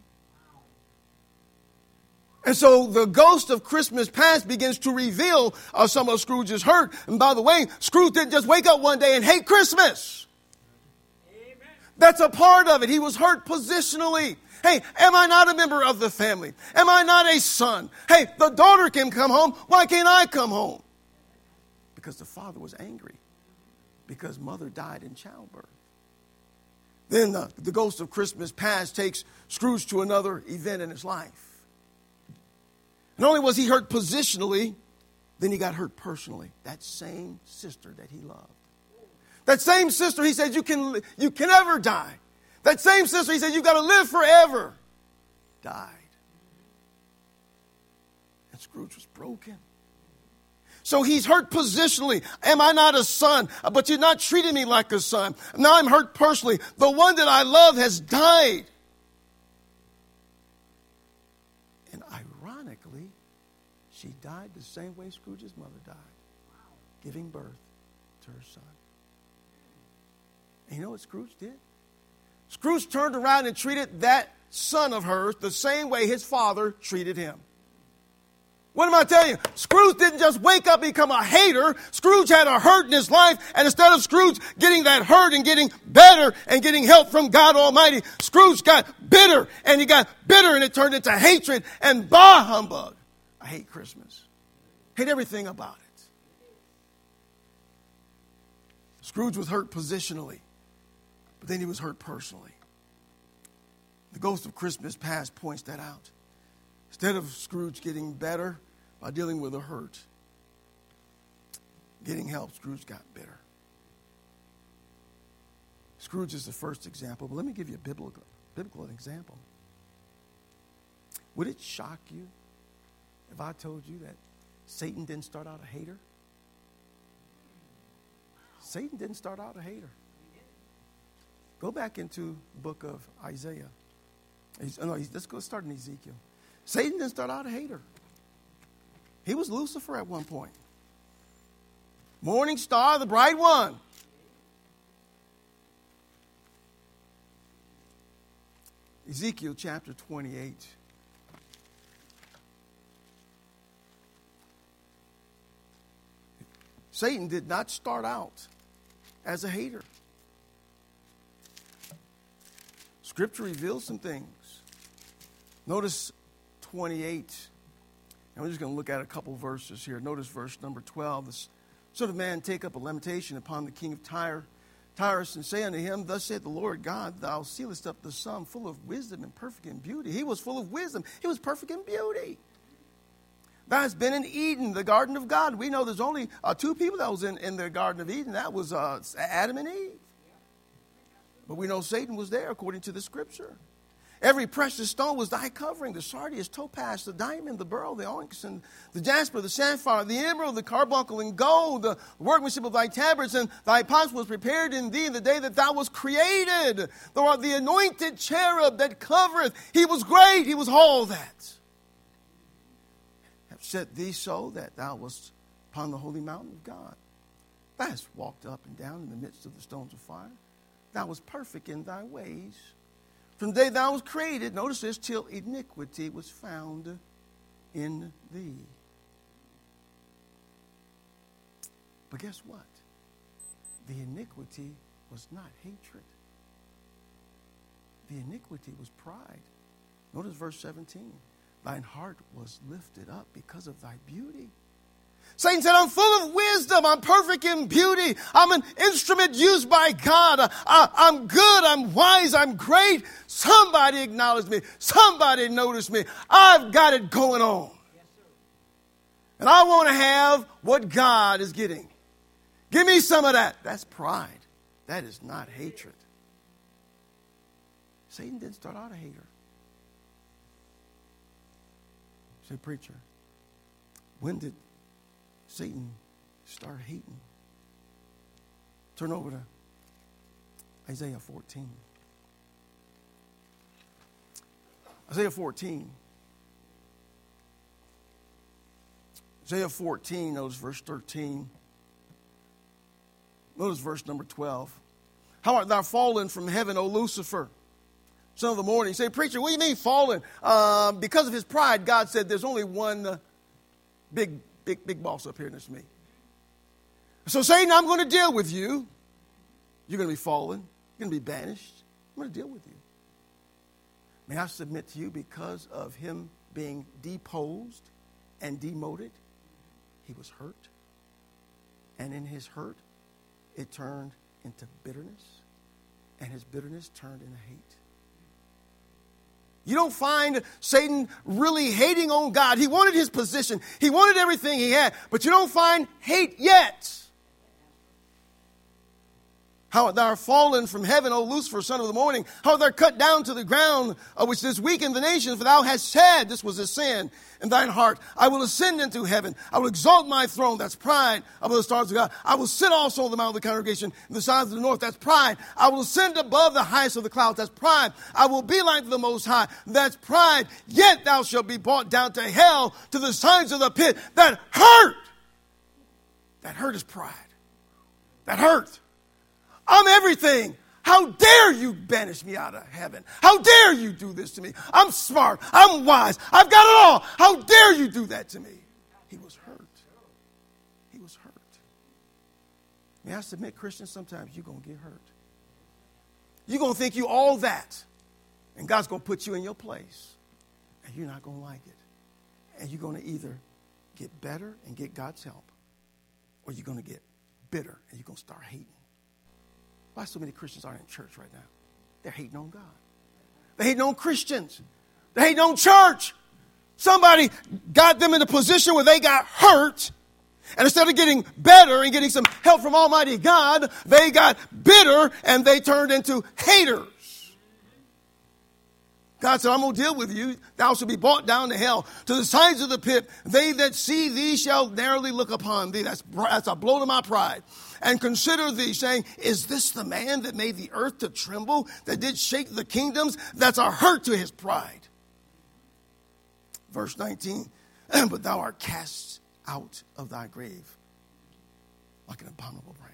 And so the Ghost of Christmas Past begins to reveal some of Scrooge's hurt. And by the way, Scrooge didn't just wake up one day and hate Christmas. Amen. That's a part of it. He was hurt positionally. Hey, am I not a member of the family? Am I not a son? Hey, the daughter can come home. Why can't I come home? Because the father was angry because mother died in childbirth. Then the Ghost of Christmas Past takes Scrooge to another event in his life. Not only was he hurt positionally, then he got hurt personally. That same sister that he loved. That same sister, he said, you can never die. That same sister, he said, you've got to live forever, died. And Scrooge was broken. So he's hurt positionally. Am I not a son? But you're not treating me like a son. Now I'm hurt personally. The one that I love has died. And ironically, she died the same way Scrooge's mother died, giving birth to her son. And you know what Scrooge did? Scrooge turned around and treated that son of hers the same way his father treated him. What am I telling you? Scrooge didn't just wake up and become a hater. Scrooge had a hurt in his life, and instead of Scrooge getting that hurt and getting better and getting help from God Almighty, Scrooge got bitter, and he got bitter, and it turned into hatred and bah humbug. I hate Christmas. Hate everything about it. Scrooge was hurt positionally, but then he was hurt personally. The Ghost of Christmas Past points that out. Instead of Scrooge getting better by dealing with a hurt, getting help, Scrooge got bitter. Scrooge is the first example, but let me give you a biblical example. Would it shock you if I told you that Satan didn't start out a hater? Satan didn't start out a hater. Go back into the book of Isaiah. Let's go start in Ezekiel. Satan didn't start out a hater. He was Lucifer at one point. Morning star, the bright one. Ezekiel chapter 28. Satan did not start out as a hater. Scripture reveals some things. Notice 28. And we're just going to look at a couple verses here. Notice verse number 12. The Son of Man take up a lamentation upon the king of Tyrus, and say unto him, Thus saith the Lord God, Thou sealest up the sum full of wisdom and perfect in beauty. He was full of wisdom. He was perfect in beauty. Thou hast been in Eden, the garden of God. We know there's only two people that was in the garden of Eden. That was Adam and Eve. But we know Satan was there according to the Scripture. Every precious stone was thy covering, the sardius, topaz, the diamond, the beryl, the onyx, and the jasper, the sapphire, the emerald, the carbuncle, and gold, the workmanship of thy tabrets, and thy pots was prepared in thee in the day that thou was created. Thou art the anointed cherub that covereth. He was great. He was all that. Have set thee so that thou wast upon the holy mountain of God. Thou hast walked up and down in the midst of the stones of fire. Thou wast perfect in thy ways. From the day thou was created, notice this, till iniquity was found in thee. But guess what? The iniquity was not hatred. The iniquity was pride. Notice verse 17. Thine heart was lifted up because of thy beauty. Satan said, I'm full of wisdom. I'm perfect in beauty. I'm an instrument used by God. I'm good. I'm wise. I'm great. Somebody acknowledge me. Somebody notice me. I've got it going on. Yes, sir. And I want to have what God is getting. Give me some of that. That's pride. That is not hatred. Satan didn't start out a hater. Say, preacher, when did Satan start hating? Turn over to Isaiah 14. Isaiah 14. Isaiah 14, notice verse 13. Notice verse number 12. How art thou fallen from heaven, O Lucifer, son of the morning? You say, preacher, what do you mean fallen? Because of his pride, God said there's only one big boss up here, and it's me. So Satan, I'm going to deal with you. You're going to be fallen. You're going to be banished. I'm going to deal with you. May I submit to you, because of him being deposed and demoted, he was hurt. And in his hurt, it turned into bitterness. And his bitterness turned into hate. You don't find Satan really hating on God. He wanted his position. He wanted everything he had. But you don't find hate yet. How art thou fallen from heaven, O Lucifer, son of the morning? How art thou cut down to the ground, which does weaken the nations? For thou hast said, this was a sin in thine heart, I will ascend into heaven. I will exalt my throne. That's pride above the stars of God. I will sit also on the mount of the congregation in the sides of the north. That's pride. I will ascend above the highest of the clouds. That's pride. I will be like the Most High. That's pride. Yet thou shalt be brought down to hell, to the sides of the pit. That hurt. That hurt is pride. That hurt. I'm everything. How dare you banish me out of heaven? How dare you do this to me? I'm smart. I'm wise. I've got it all. How dare you do that to me? He was hurt. He was hurt. May I submit, Christians, sometimes you're going to get hurt. You're going to think you all that. And God's going to put you in your place. And you're not going to like it. And you're going to either get better and get God's help, or you're going to get bitter and you're going to start hating. Why so many Christians aren't in church right now? They're hating on God. They're hating on Christians. They're hating on church. Somebody got them in a position where they got hurt. And instead of getting better and getting some help from Almighty God, they got bitter and they turned into haters. God said, I'm going to deal with you. Thou shalt be brought down to hell, to the sides of the pit. They that see thee shall narrowly look upon thee. That's a blow to my pride. And consider thee, saying, is this the man that made the earth to tremble, that did shake the kingdoms? That's a hurt to his pride. Verse 19, but thou art cast out of thy grave like an abominable branch.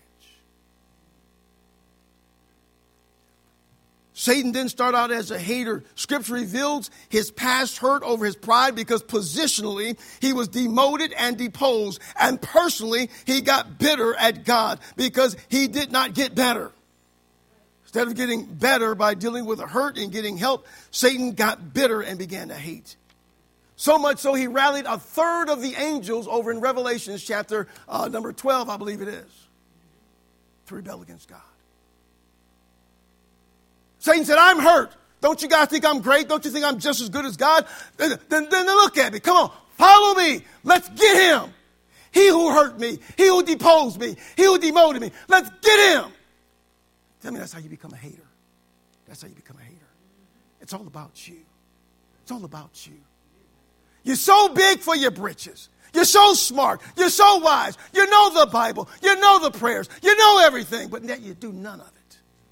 Satan didn't start out as a hater. Scripture reveals his past hurt over his pride because positionally he was demoted and deposed. And personally, he got bitter at God because he did not get better. Instead of getting better by dealing with a hurt and getting help, Satan got bitter and began to hate. So much so he rallied a third of the angels over in Revelation chapter number 12, I believe it is, to rebel against God. Satan said, I'm hurt. Don't you guys think I'm great? Don't you think I'm just as good as God? Then look at me. Come on. Follow me. Let's get him. He who hurt me. He who deposed me. He who demoted me. Let's get him. Tell me that's how you become a hater. That's how you become a hater. It's all about you. It's all about you. You're so big for your britches. You're so smart. You're so wise. You know the Bible. You know the prayers. You know everything. But yet you do none of it.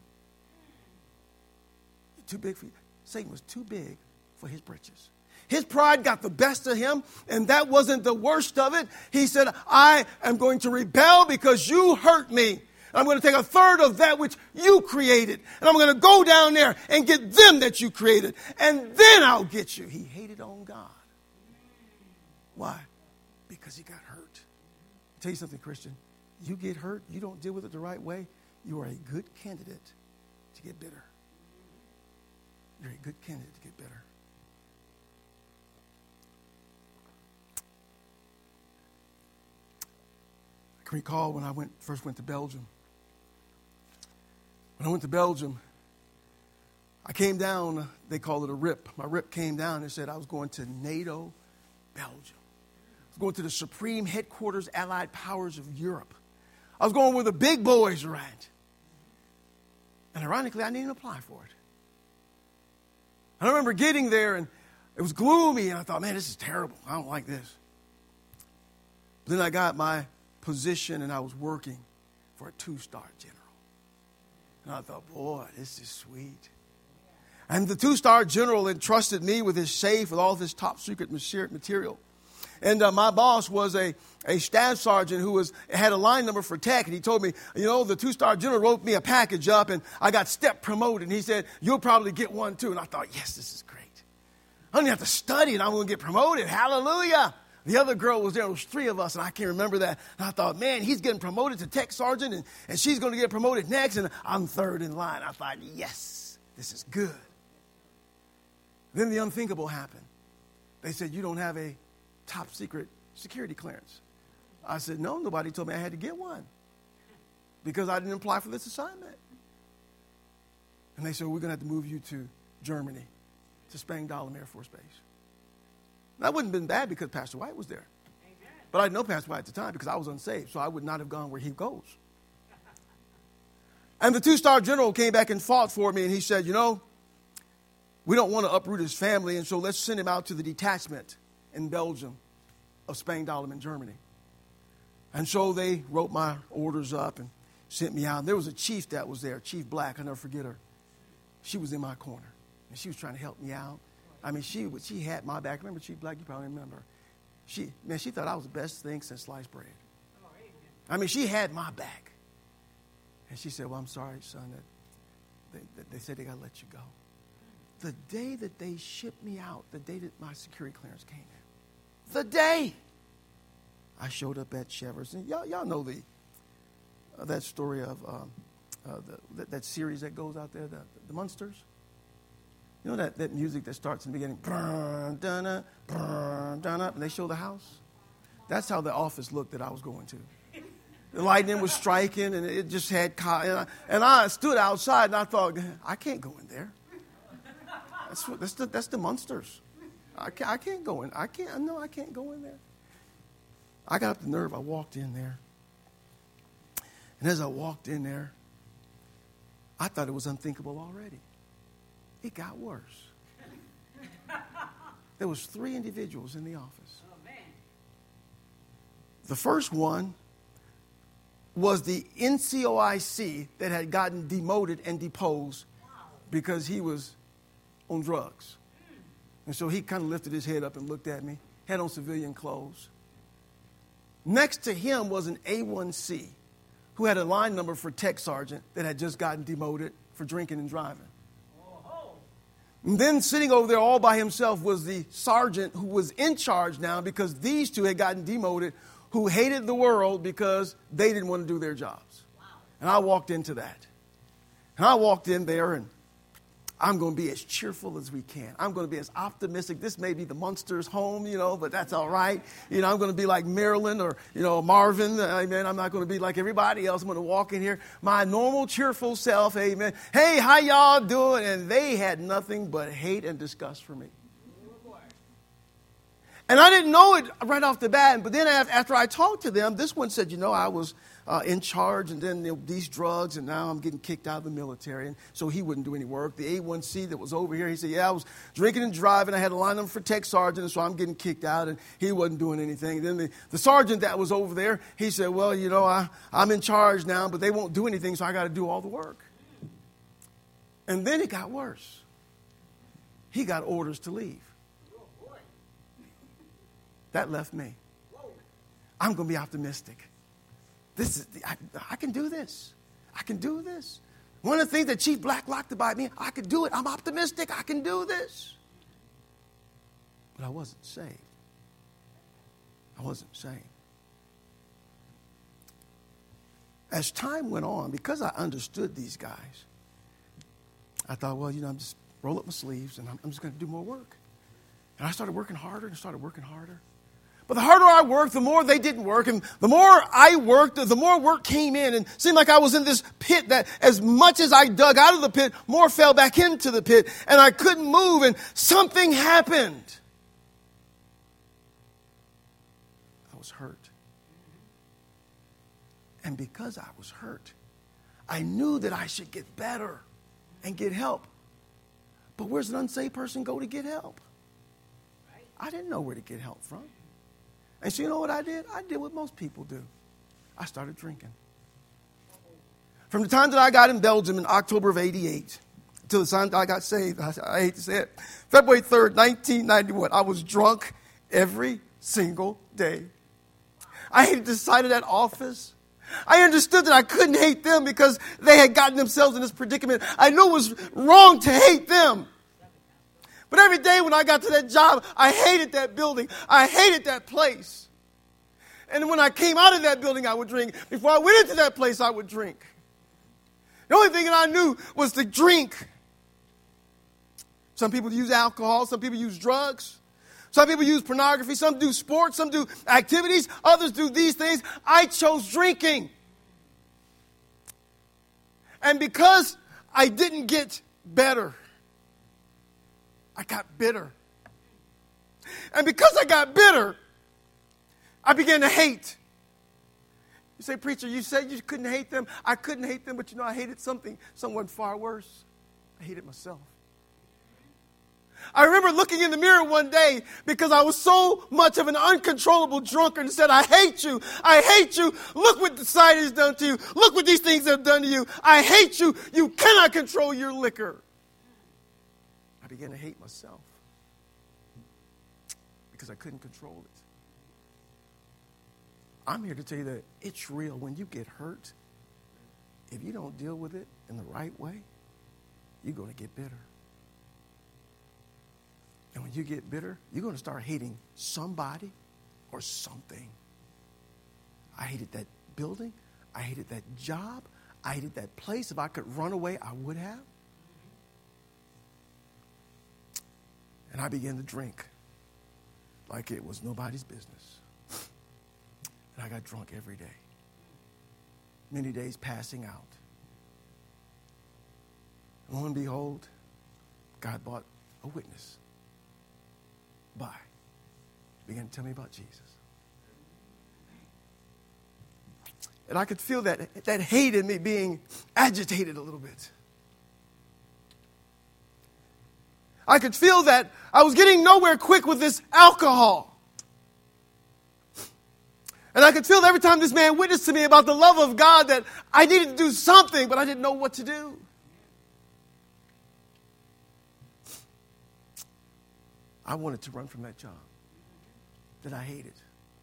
Too big for you. Satan was too big for his britches. His pride got the best of him, and that wasn't the worst of it. He said, I am going to rebel because you hurt me. I'm going to take a third of that which you created, and I'm going to go down there and get them that you created, and then I'll get you. He hated on God. Why? Because he got hurt. I'll tell you something, Christian. You get hurt, you don't deal with it the right way, you are a good candidate to get bitter. You're a good candidate to get better. I can recall when I first went to Belgium. When I went to Belgium, I came down, they call it a RIP. My RIP came down and said I was going to NATO, Belgium. I was going to the supreme headquarters, Allied powers of Europe. I was going where the big boys are at. And ironically, I didn't even apply for it. I remember getting there, and it was gloomy, and I thought, man, this is terrible. I don't like this. But then I got my position, and I was working for a 2-star general. And I thought, boy, this is sweet. And the 2-star general entrusted me with his safe, with all this top-secret material. And my boss was a staff sergeant who had a line number for tech. And he told me, the 2-star general wrote me a package up and I got step promoted. And he said, you'll probably get one too. And I thought, yes, this is great. I don't even have to study and I'm going to get promoted. Hallelujah. The other girl was there. There was 3 of us and I can't remember that. And I thought, man, he's getting promoted to tech sergeant and she's going to get promoted next. And I'm third in line. I thought, yes, this is good. Then the unthinkable happened. They said, you don't have a top secret security clearance. I said, no, nobody told me I had to get one because I didn't apply for this assignment. And they said, we're going to have to move you to Germany, to Spangdahlem Air Force Base. That wouldn't have been bad because Pastor White was there. Amen. But I didn't know Pastor White at the time because I was unsaved, so I would not have gone where he goes. And the 2-star general came back and fought for me, and he said, we don't want to uproot his family, and so let's send him out to the detachment in Belgium of Spangdahlem in Germany. And so they wrote my orders up and sent me out. And there was a chief that was there, Chief Black. I'll never forget her. She was in my corner, and she was trying to help me out. I mean, she had my back. Remember Chief Black? You probably remember. She thought I was the best thing since sliced bread. I mean, she had my back. And she said, well, I'm sorry, son, that they said they got to let you go. The day that they shipped me out, the day that my security clearance came in, the day I showed up at Chevers. And y'all know that story of that series that goes out there, the Munsters. You know that music that starts in the beginning, and they show the house? That's how the office looked that I was going to. The lightning was striking, and it just had, and I stood outside, and I thought, I can't go in there. That's the Munsters. I can't go in. I can't go in there. I got up the nerve. I walked in there. And as I walked in there, I thought it was unthinkable already. It got worse. There was 3 individuals in the office. Oh, man. The first one was the NCOIC that had gotten demoted and deposed because he was on drugs. And so he kind of lifted his head up and looked at me, had on civilian clothes. Next to him was an A1C who had a line number for tech sergeant that had just gotten demoted for drinking and driving. And then sitting over there all by himself was the sergeant who was in charge now because these 2 had gotten demoted, who hated the world because they didn't want to do their jobs. Wow. And I walked into that. And I walked in there, and I'm going to be as cheerful as we can. I'm going to be as optimistic. This may be the Munsters' home, but that's all right. I'm going to be like Marilyn or, Marvin. Amen. I'm not going to be like everybody else. I'm going to walk in here, my normal, cheerful self. Amen. Hey, how y'all doing? And they had nothing but hate and disgust for me. And I didn't know it right off the bat. But then after I talked to them, this one said, I was in charge, and then these drugs, and now I'm getting kicked out of the military. And so he wouldn't do any work. The A1C that was over here, he said, I was drinking and driving. I had a line number for tech sergeant, and so I'm getting kicked out, and he wasn't doing anything. And then the sergeant that was over there, he said, well, I'm in charge now, but they won't do anything, so I got to do all the work. And then it got worse. He got orders to leave. That left me. I'm going to be optimistic. I can do this. I can do this. One of the things that Chief Black locked about me, I could do it. I'm optimistic. I can do this. But I wasn't saved. I wasn't saved. As time went on, because I understood these guys, I thought, well, I'm just roll up my sleeves and I'm just going to do more work. And I started working harder and started working harder. But the harder I worked, the more they didn't work. And the more I worked, the more work came in. And it seemed like I was in this pit that as much as I dug out of the pit, more fell back into the pit. And I couldn't move, and something happened. I was hurt. And because I was hurt, I knew that I should get better and get help. But where's an unsaved person go to get help? I didn't know where to get help from. And so you know what I did? I did what most people do. I started drinking. From the time that I got in Belgium in October of 88 until the time that I got saved, I hate to say it, February 3rd, 1991, I was drunk every single day. I hated the sight of that office. I understood that I couldn't hate them because they had gotten themselves in this predicament. I knew it was wrong to hate them. But every day when I got to that job, I hated that building. I hated that place. And when I came out of that building, I would drink. Before I went into that place, I would drink. The only thing that I knew was to drink. Some people use alcohol. Some people use drugs. Some people use pornography. Some do sports. Some do activities. Others do these things. I chose drinking. And because I didn't get better, I got bitter. And because I got bitter, I began to hate. You say, preacher, you said you couldn't hate them. I couldn't hate them, but I hated someone far worse. I hated myself. I remember looking in the mirror one day because I was so much of an uncontrollable drunkard and said, I hate you. I hate you. Look what society has done to you. Look what these things have done to you. I hate you. You cannot control your liquor. I began to hate myself because I couldn't control it. I'm here to tell you that it's real. When you get hurt, if you don't deal with it in the right way, you're going to get bitter. And when you get bitter, you're going to start hating somebody or something. I hated that building. I hated that job. I hated that place. If I could run away, I would have. And I began to drink like it was nobody's business. And I got drunk every day. Many days passing out. And lo and behold, God brought a witness by. Began to tell me about Jesus. And I could feel that hate in me being agitated a little bit. I could feel that I was getting nowhere quick with this alcohol. And I could feel every time this man witnessed to me about the love of God that I needed to do something, but I didn't know what to do. I wanted to run from that job that I hated.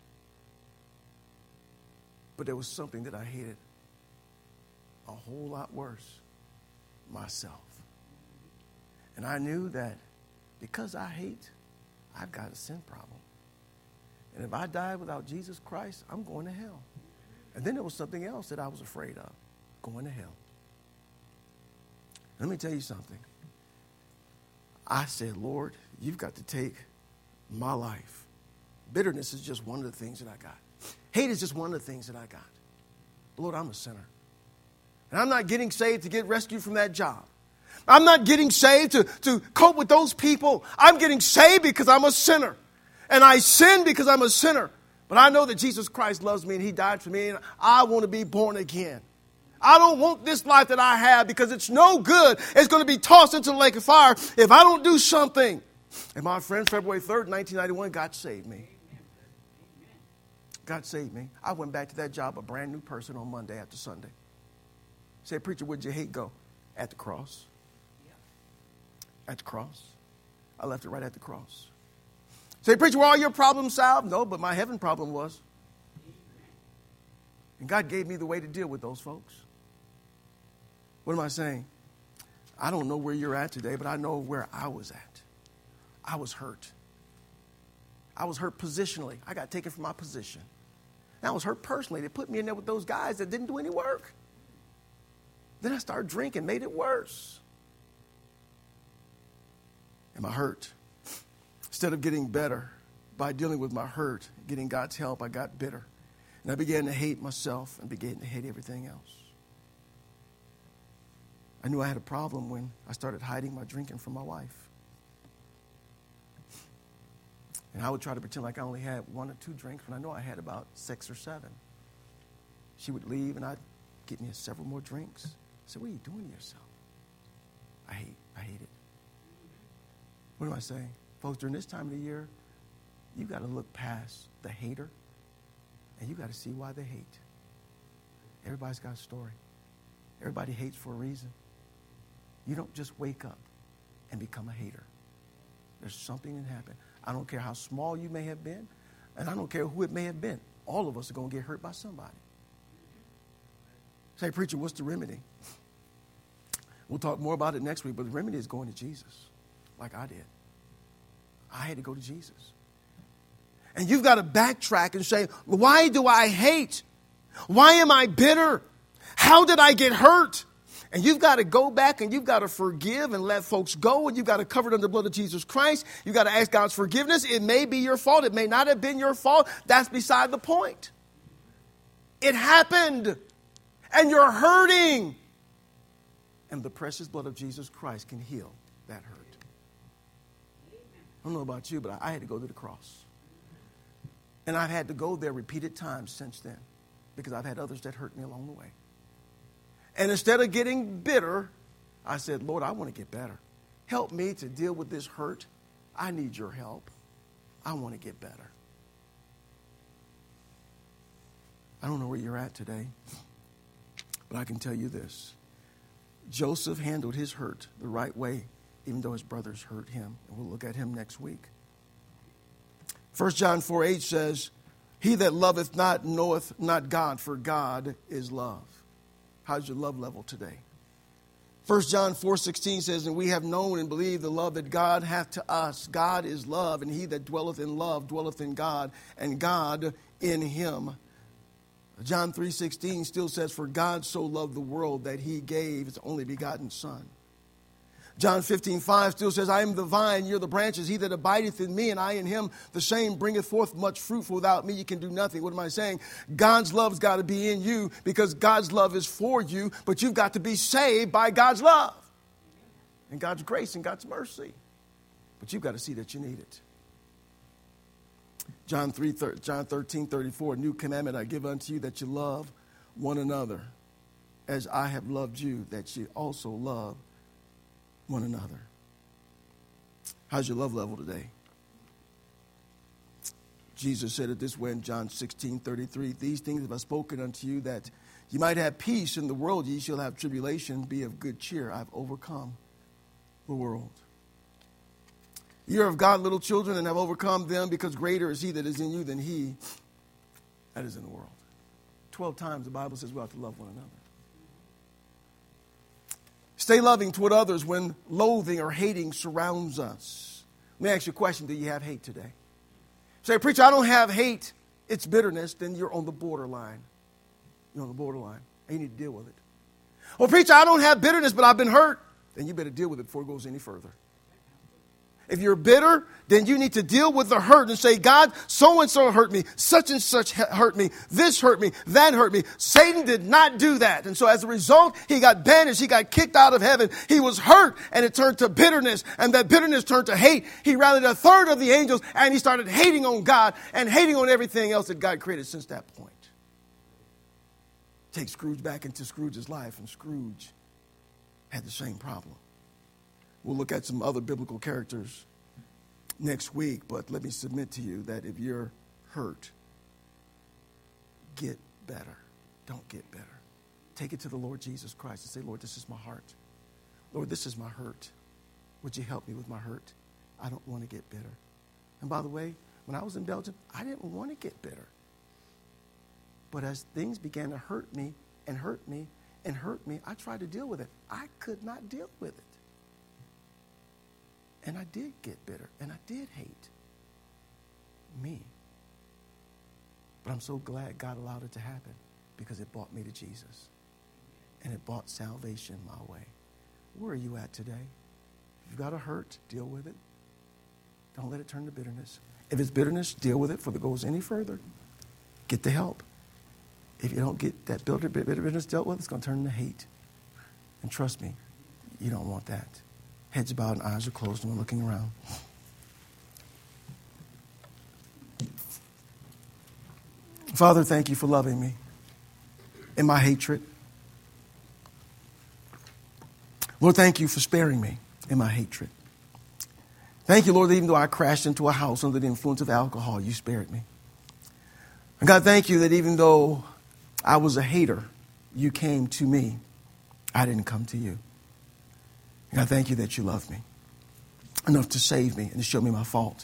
But there was something that I hated a whole lot worse, myself. And I knew that because I hate, I've got a sin problem. And if I die without Jesus Christ, I'm going to hell. And then there was something else that I was afraid of, going to hell. Let me tell you something. I said, Lord, you've got to take my life. Bitterness is just one of the things that I got. Hate is just one of the things that I got. Lord, I'm a sinner. And I'm not getting saved to get rescued from that job. I'm not getting saved to cope with those people. I'm getting saved because I'm a sinner. And I sin because I'm a sinner. But I know that Jesus Christ loves me and he died for me and I want to be born again. I don't want this life that I have because it's no good. It's going to be tossed into the lake of fire if I don't do something. And my friend, February 3rd, 1991, God saved me. God saved me. I went back to that job a brand new person on Monday after Sunday. Say, preacher, where'd your hate go? At the cross. At the cross. I left it right at the cross. Say, preacher, were all your problems solved? No, but my heaven problem was. And God gave me the way to deal with those folks. What am I saying? I don't know where you're at today, but I know where I was at. I was hurt. I was hurt positionally. I got taken from my position. And I was hurt personally. They put me in there with those guys that didn't do any work. Then I started drinking, made it worse. Am I hurt? Instead of getting better by dealing with my hurt, getting God's help, I got bitter. And I began to hate myself and began to hate everything else. I knew I had a problem when I started hiding my drinking from my wife. And I would try to pretend like I only had 1 or 2 drinks when I know I had about 6 or 7. She would leave and I'd get me several more drinks. I said, what are you doing to yourself? I hate it. What am I saying? Folks, during this time of the year, you got to look past the hater and you got to see why they hate. Everybody's got a story. Everybody hates for a reason. You don't just wake up and become a hater. There's something that happened. I don't care how small you may have been, and I don't care who it may have been. All of us are going to get hurt by somebody. Say, preacher, what's the remedy? We'll talk more about it next week, but the remedy is going to Jesus, like I did. I had to go to Jesus. And you've got to backtrack and say, why do I hate? Why am I bitter? How did I get hurt? And you've got to go back and you've got to forgive and let folks go. And you've got to cover it under the blood of Jesus Christ. You've got to ask God's forgiveness. It may be your fault. It may not have been your fault. That's beside the point. It happened. And you're hurting. And the precious blood of Jesus Christ can heal that hurt. I don't know about you, but I had to go to the cross. And I've had to go there repeated times since then because I've had others that hurt me along the way. And instead of getting bitter, I said, Lord, I want to get better. Help me to deal with this hurt. I need your help. I want to get better. I don't know where you're at today, but I can tell you this. Joseph handled his hurt the right way, even though his brothers hurt him. And we'll look at him next week. 1 John 4:8 says, he that loveth not knoweth not God, for God is love. How's your love level today? 1 John 4:16 says, and we have known and believed the love that God hath to us. God is love, and he that dwelleth in love dwelleth in God, and God in him. John 3:16 still says, for God so loved the world that he gave his only begotten Son. John 15:5 still says, I am the vine, you're the branches. He that abideth in me and I in him, the same bringeth forth much fruit. For without me you can do nothing. What am I saying? God's love's got to be in you because God's love is for you, but you've got to be saved by God's love and God's grace and God's mercy. But you've got to see that you need it. John 13:34, a new commandment I give unto you, that you love one another as I have loved you, that you also love one another. How's your love level today? Jesus said it this way in John 16:33, these things have I spoken unto you, that you might have peace in the world. Ye shall have tribulation. Be of good cheer. I've overcome the world. You are of God, little children, and have overcome them, because greater is he that is in you than he that is in the world. 12 times the Bible says we ought to love one another. Stay loving toward others when loathing or hating surrounds us. Let me ask you a question. Do you have hate today? Say, preacher, I don't have hate. It's bitterness. Then you're on the borderline. You're on the borderline. And you need to deal with it. Well, preacher, I don't have bitterness, but I've been hurt. Then you better deal with it before it goes any further. If you're bitter, then you need to deal with the hurt and say, God, so-and-so hurt me, such and such hurt me, this hurt me, that hurt me. Satan did not do that. And so as a result, he got banished, he got kicked out of heaven. He was hurt, and it turned to bitterness, and that bitterness turned to hate. He rallied a third of the angels, and he started hating on God and hating on everything else that God created since that point. Take Scrooge back into Scrooge's life, and Scrooge had the same problem. We'll look at some other biblical characters next week, but let me submit to you that if you're hurt, get better. Don't get better. Take it to the Lord Jesus Christ and say, Lord, this is my heart. Lord, this is my hurt. Would you help me with my hurt? I don't want to get bitter. And by the way, when I was in Belgium, I didn't want to get bitter. But as things began to hurt me and hurt me and hurt me, I tried to deal with it. I could not deal with it. And I did get bitter, and I did hate me. But I'm so glad God allowed it to happen, because it brought me to Jesus. And it brought salvation my way. Where are you at today? If you've got a hurt, deal with it. Don't let it turn to bitterness. If it's bitterness, deal with it before it goes any further. Get the help. If you don't get that bitterness dealt with, it's going to turn into hate. And trust me, you don't want that. Heads bowed and eyes are closed, and we're looking around. Father, thank you for loving me in my hatred. Lord, thank you for sparing me in my hatred. Thank you, Lord, that even though I crashed into a house under the influence of alcohol, you spared me. And God, thank you that even though I was a hater, you came to me. I didn't come to you. And I thank you that you love me enough to save me and to show me my fault.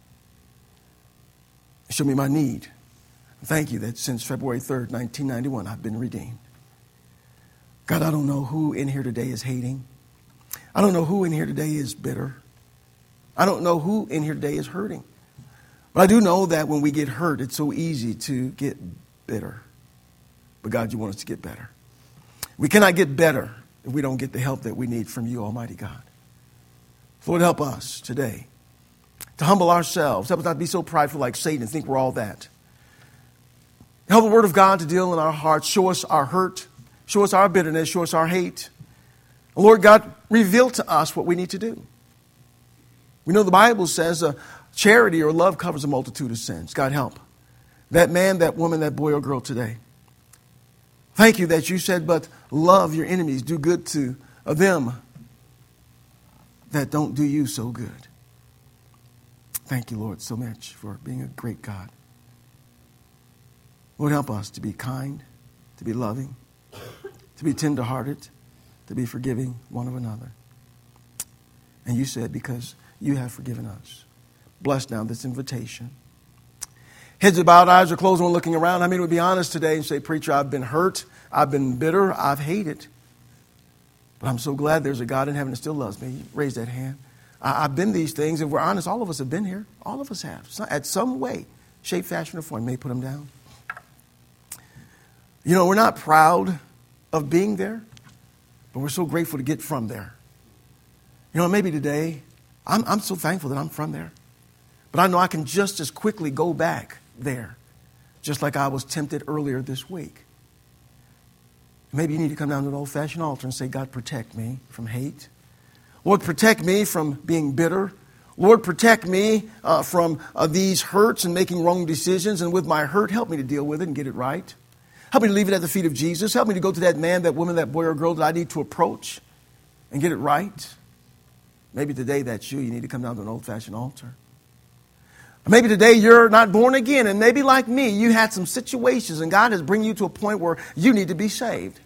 Show me my need. Thank you that since February 3rd, 1991, I've been redeemed. God, I don't know who in here today is hating. I don't know who in here today is bitter. I don't know who in here today is hurting. But I do know that when we get hurt, it's so easy to get bitter. But God, you want us to get better. We cannot get better if we don't get the help that we need from you, Almighty God. Lord, help us today to humble ourselves. Help us not be so prideful like Satan and think we're all that. Help the Word of God to deal in our hearts. Show us our hurt. Show us our bitterness. Show us our hate. Lord God, reveal to us what we need to do. We know the Bible says charity or love covers a multitude of sins. God, help that man, that woman, that boy or girl today. Thank you that you said, but love your enemies, do good to them that don't do you so good. Thank you, Lord, so much for being a great God. Lord, help us to be kind, to be loving, to be tenderhearted, to be forgiving one of another. And you said, because you have forgiven us. Bless now this invitation. Heads are bowed, eyes are closed, and we're looking around. I mean, we'll be honest today and say, preacher, I've been hurt, I've been bitter, I've hated. But I'm so glad there's a God in heaven that still loves me. Raise that hand. I've been these things. If we're honest, all of us have been here. All of us have. At some way, shape, fashion, or form. May put them down. You know, we're not proud of being there, but we're so grateful to get from there. You know, maybe today, I'm so thankful that I'm from there. But I know I can just as quickly go back there, just like I was tempted earlier this week. Maybe you need to come down to an old-fashioned altar and say, God, protect me from hate. Lord, protect me from being bitter. Lord, protect me from these hurts and making wrong decisions. And with my hurt, help me to deal with it and get it right. Help me to leave it at the feet of Jesus. Help me to go to that man, that woman, that boy or girl that I need to approach and get it right. Maybe today that's you. You need to come down to an old-fashioned altar. Maybe today you're not born again, and maybe like me, you had some situations and God has bring you to a point where you need to be saved.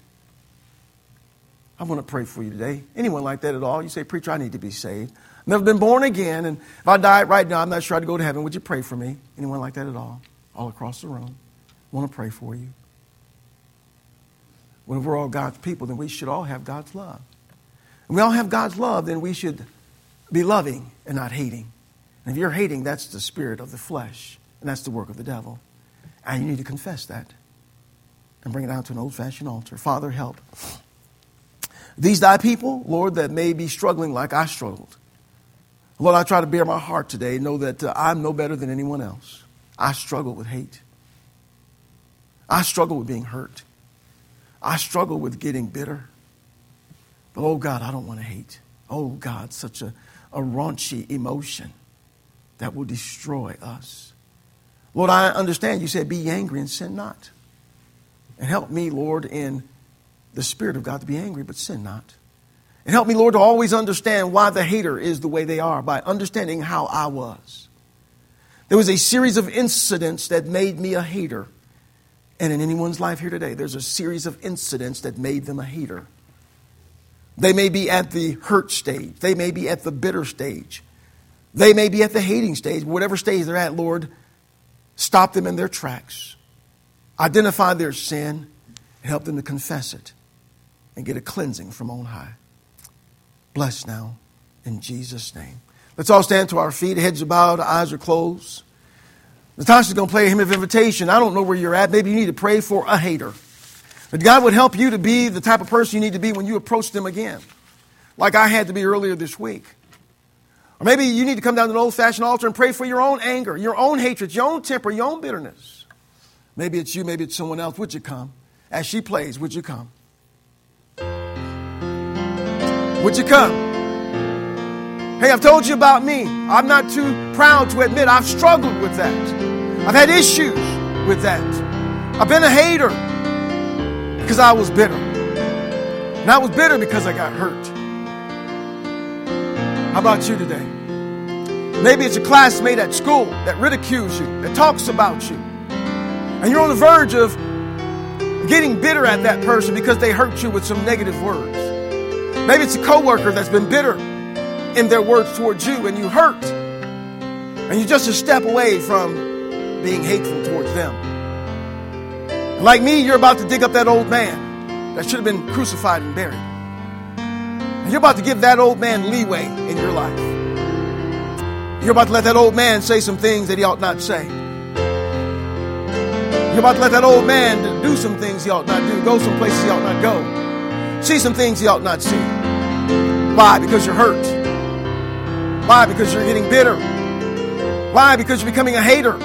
I want to pray for you today. Anyone like that at all? You say, preacher, I need to be saved. Never been born again, and if I died right now, I'm not sure I'd go to heaven. Would you pray for me? Anyone like that at all? All across the room. I want to pray for you. When we're all God's people, then we should all have God's love. When we all have God's love, then we should be loving and not hating. And if you're hating, that's the spirit of the flesh. And that's the work of the devil. And you need to confess that. And bring it out to an old-fashioned altar. Father, help these thy people, Lord, that may be struggling like I struggled. Lord, I try to bear my heart today. Know that I'm no better than anyone else. I struggle with hate. I struggle with being hurt. I struggle with getting bitter. But, oh, God, I don't want to hate. Oh, God, such a raunchy emotion that will destroy us. Lord, I understand you said be angry and sin not. And help me, Lord, in the Spirit of God to be angry but sin not. And help me, Lord, to always understand why the hater is the way they are by understanding how I was. There was a series of incidents that made me a hater. And in anyone's life here today, there's a series of incidents that made them a hater. They may be at the hurt stage. They may be at the bitter stage. They may be at the hating stage. Whatever stage they're at, Lord, stop them in their tracks. Identify their sin and help them to confess it and get a cleansing from on high. Bless now in Jesus' name. Let's all stand to our feet. Heads are bowed, eyes are closed. Natasha's going to play a hymn of invitation. I don't know where you're at. Maybe you need to pray for a hater. But God would help you to be the type of person you need to be when you approach them again. Like I had to be earlier this week. Or maybe you need to come down to an old-fashioned altar and pray for your own anger, your own hatred, your own temper, your own bitterness. Maybe it's you, maybe it's someone else. Would you come? As she plays, would you come? Would you come? Hey, I've told you about me. I'm not too proud to admit I've struggled with that. I've had issues with that. I've been a hater because I was bitter. And I was bitter because I got hurt. How about you today? Maybe it's a classmate at school that ridicules you, that talks about you. And you're on the verge of getting bitter at that person because they hurt you with some negative words. Maybe it's a coworker that's been bitter in their words towards you and you hurt. And you're just a step away from being hateful towards them. And like me, you're about to dig up that old man that should have been crucified and buried. And you're about to give that old man leeway in your life. You're about to let that old man say some things that he ought not say. You're about to let that old man do some things he ought not do, go some places he ought not go, see some things he ought not see. Why? Because you're hurt. Why? Because you're getting bitter. Why? Because you're becoming a hater.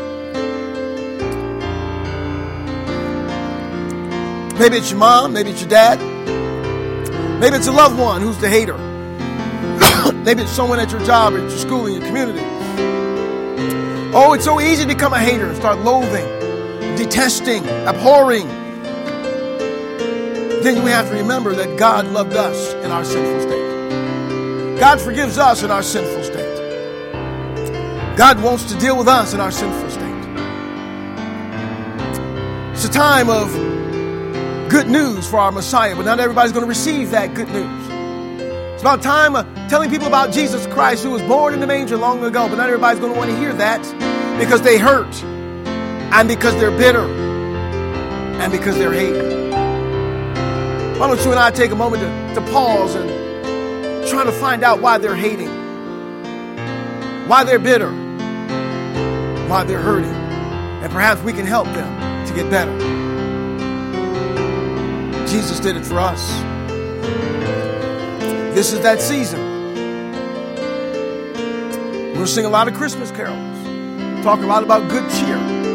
Maybe it's your mom, maybe it's your dad. Maybe it's a loved one who's the hater. Maybe it's someone at your job, at your school, in your community. Oh, it's so easy to become a hater and start loathing, detesting, abhorring. Then we have to remember that God loved us in our sinful state. God forgives us in our sinful state. God wants to deal with us in our sinful state. It's a time of good news for our Messiah, but not everybody's going to receive that good news. It's about time telling people about Jesus Christ who was born in the manger long ago, but not everybody's going to want to hear that because they hurt and because they're bitter and because they're hating. Why don't you and I take a moment to pause and try to find out why they're hating, why they're bitter, why they're hurting, and perhaps we can help them to get better. Jesus did it for us. This is that season. We'll sing a lot of Christmas carols, talk a lot about good cheer,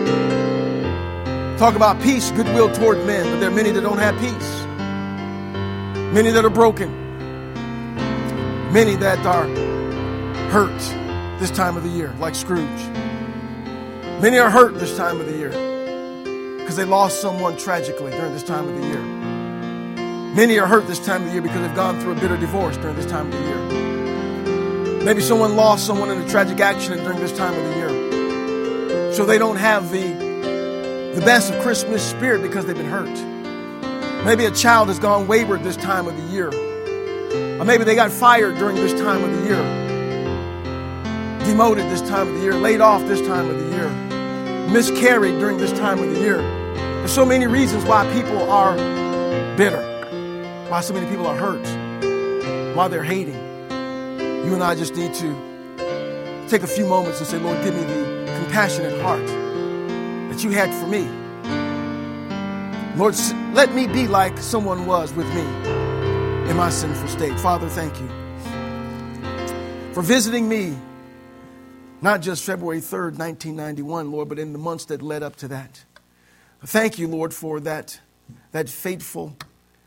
talk about peace, goodwill toward men, but there are many that don't have peace, many that are broken, many that are hurt this time of the year, like Scrooge. Many are hurt this time of the year because they lost someone tragically during this time of the year. Many are hurt this time of the year because they've gone through a bitter divorce during this time of the year. Maybe someone lost someone in a tragic accident during this time of the year. So they don't have the best of Christmas spirit because they've been hurt. Maybe a child has gone wayward this time of the year. Or maybe they got fired during this time of the year. Demoted this time of the year. Laid off this time of the year. Miscarried during this time of the year. There's so many reasons why people are bitter. Why so many people are hurt. Why they're hating. You and I just need to take a few moments and say, Lord, give me the compassionate heart that you had for me. Lord, let me be like someone was with me in my sinful state. Father, thank you for visiting me, not just February 3rd, 1991, Lord, but in the months that led up to that. Thank you, Lord, for that fateful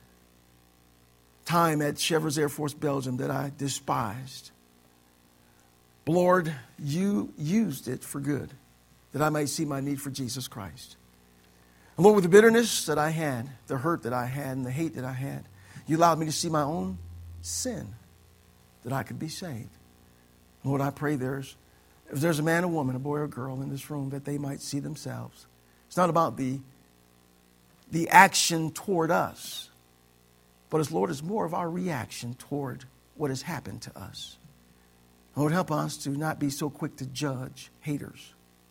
time at Chevres Air Force, Belgium, that I despised. Lord, you used it for good, that I might see my need for Jesus Christ. And Lord, with the bitterness that I had, the hurt that I had, and the hate that I had, you allowed me to see my own sin, that I could be saved. Lord, I pray if there's a man, a woman, a boy, or a girl in this room, that they might see themselves. It's not about the action toward us, but as Lord, it's more of our reaction toward what has happened to us. Lord, help us to not be so quick to judge haters,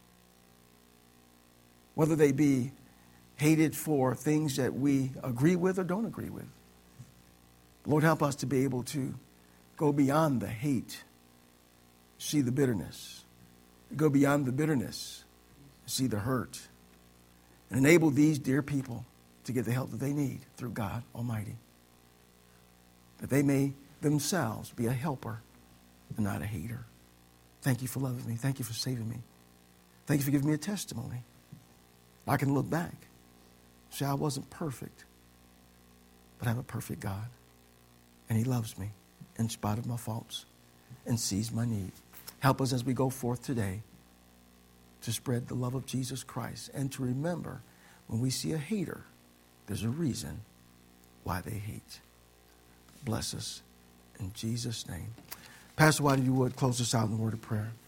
whether they be hated for things that we agree with or don't agree with. Lord, help us to be able to go beyond the hate, see the bitterness, go beyond the bitterness, see the hurt, and enable these dear people to get the help that they need through God Almighty, that they may themselves be a helper and not a hater. Thank you for loving me. Thank you for saving me. Thank you for giving me a testimony. I can look back, say I wasn't perfect, but I have a perfect God, and He loves me in spite of my faults and sees my need. Help us as we go forth today to spread the love of Jesus Christ and to remember when we see a hater, there's a reason why they hate. Bless us in Jesus' name. Pastor, why do you would close us out in the word of prayer?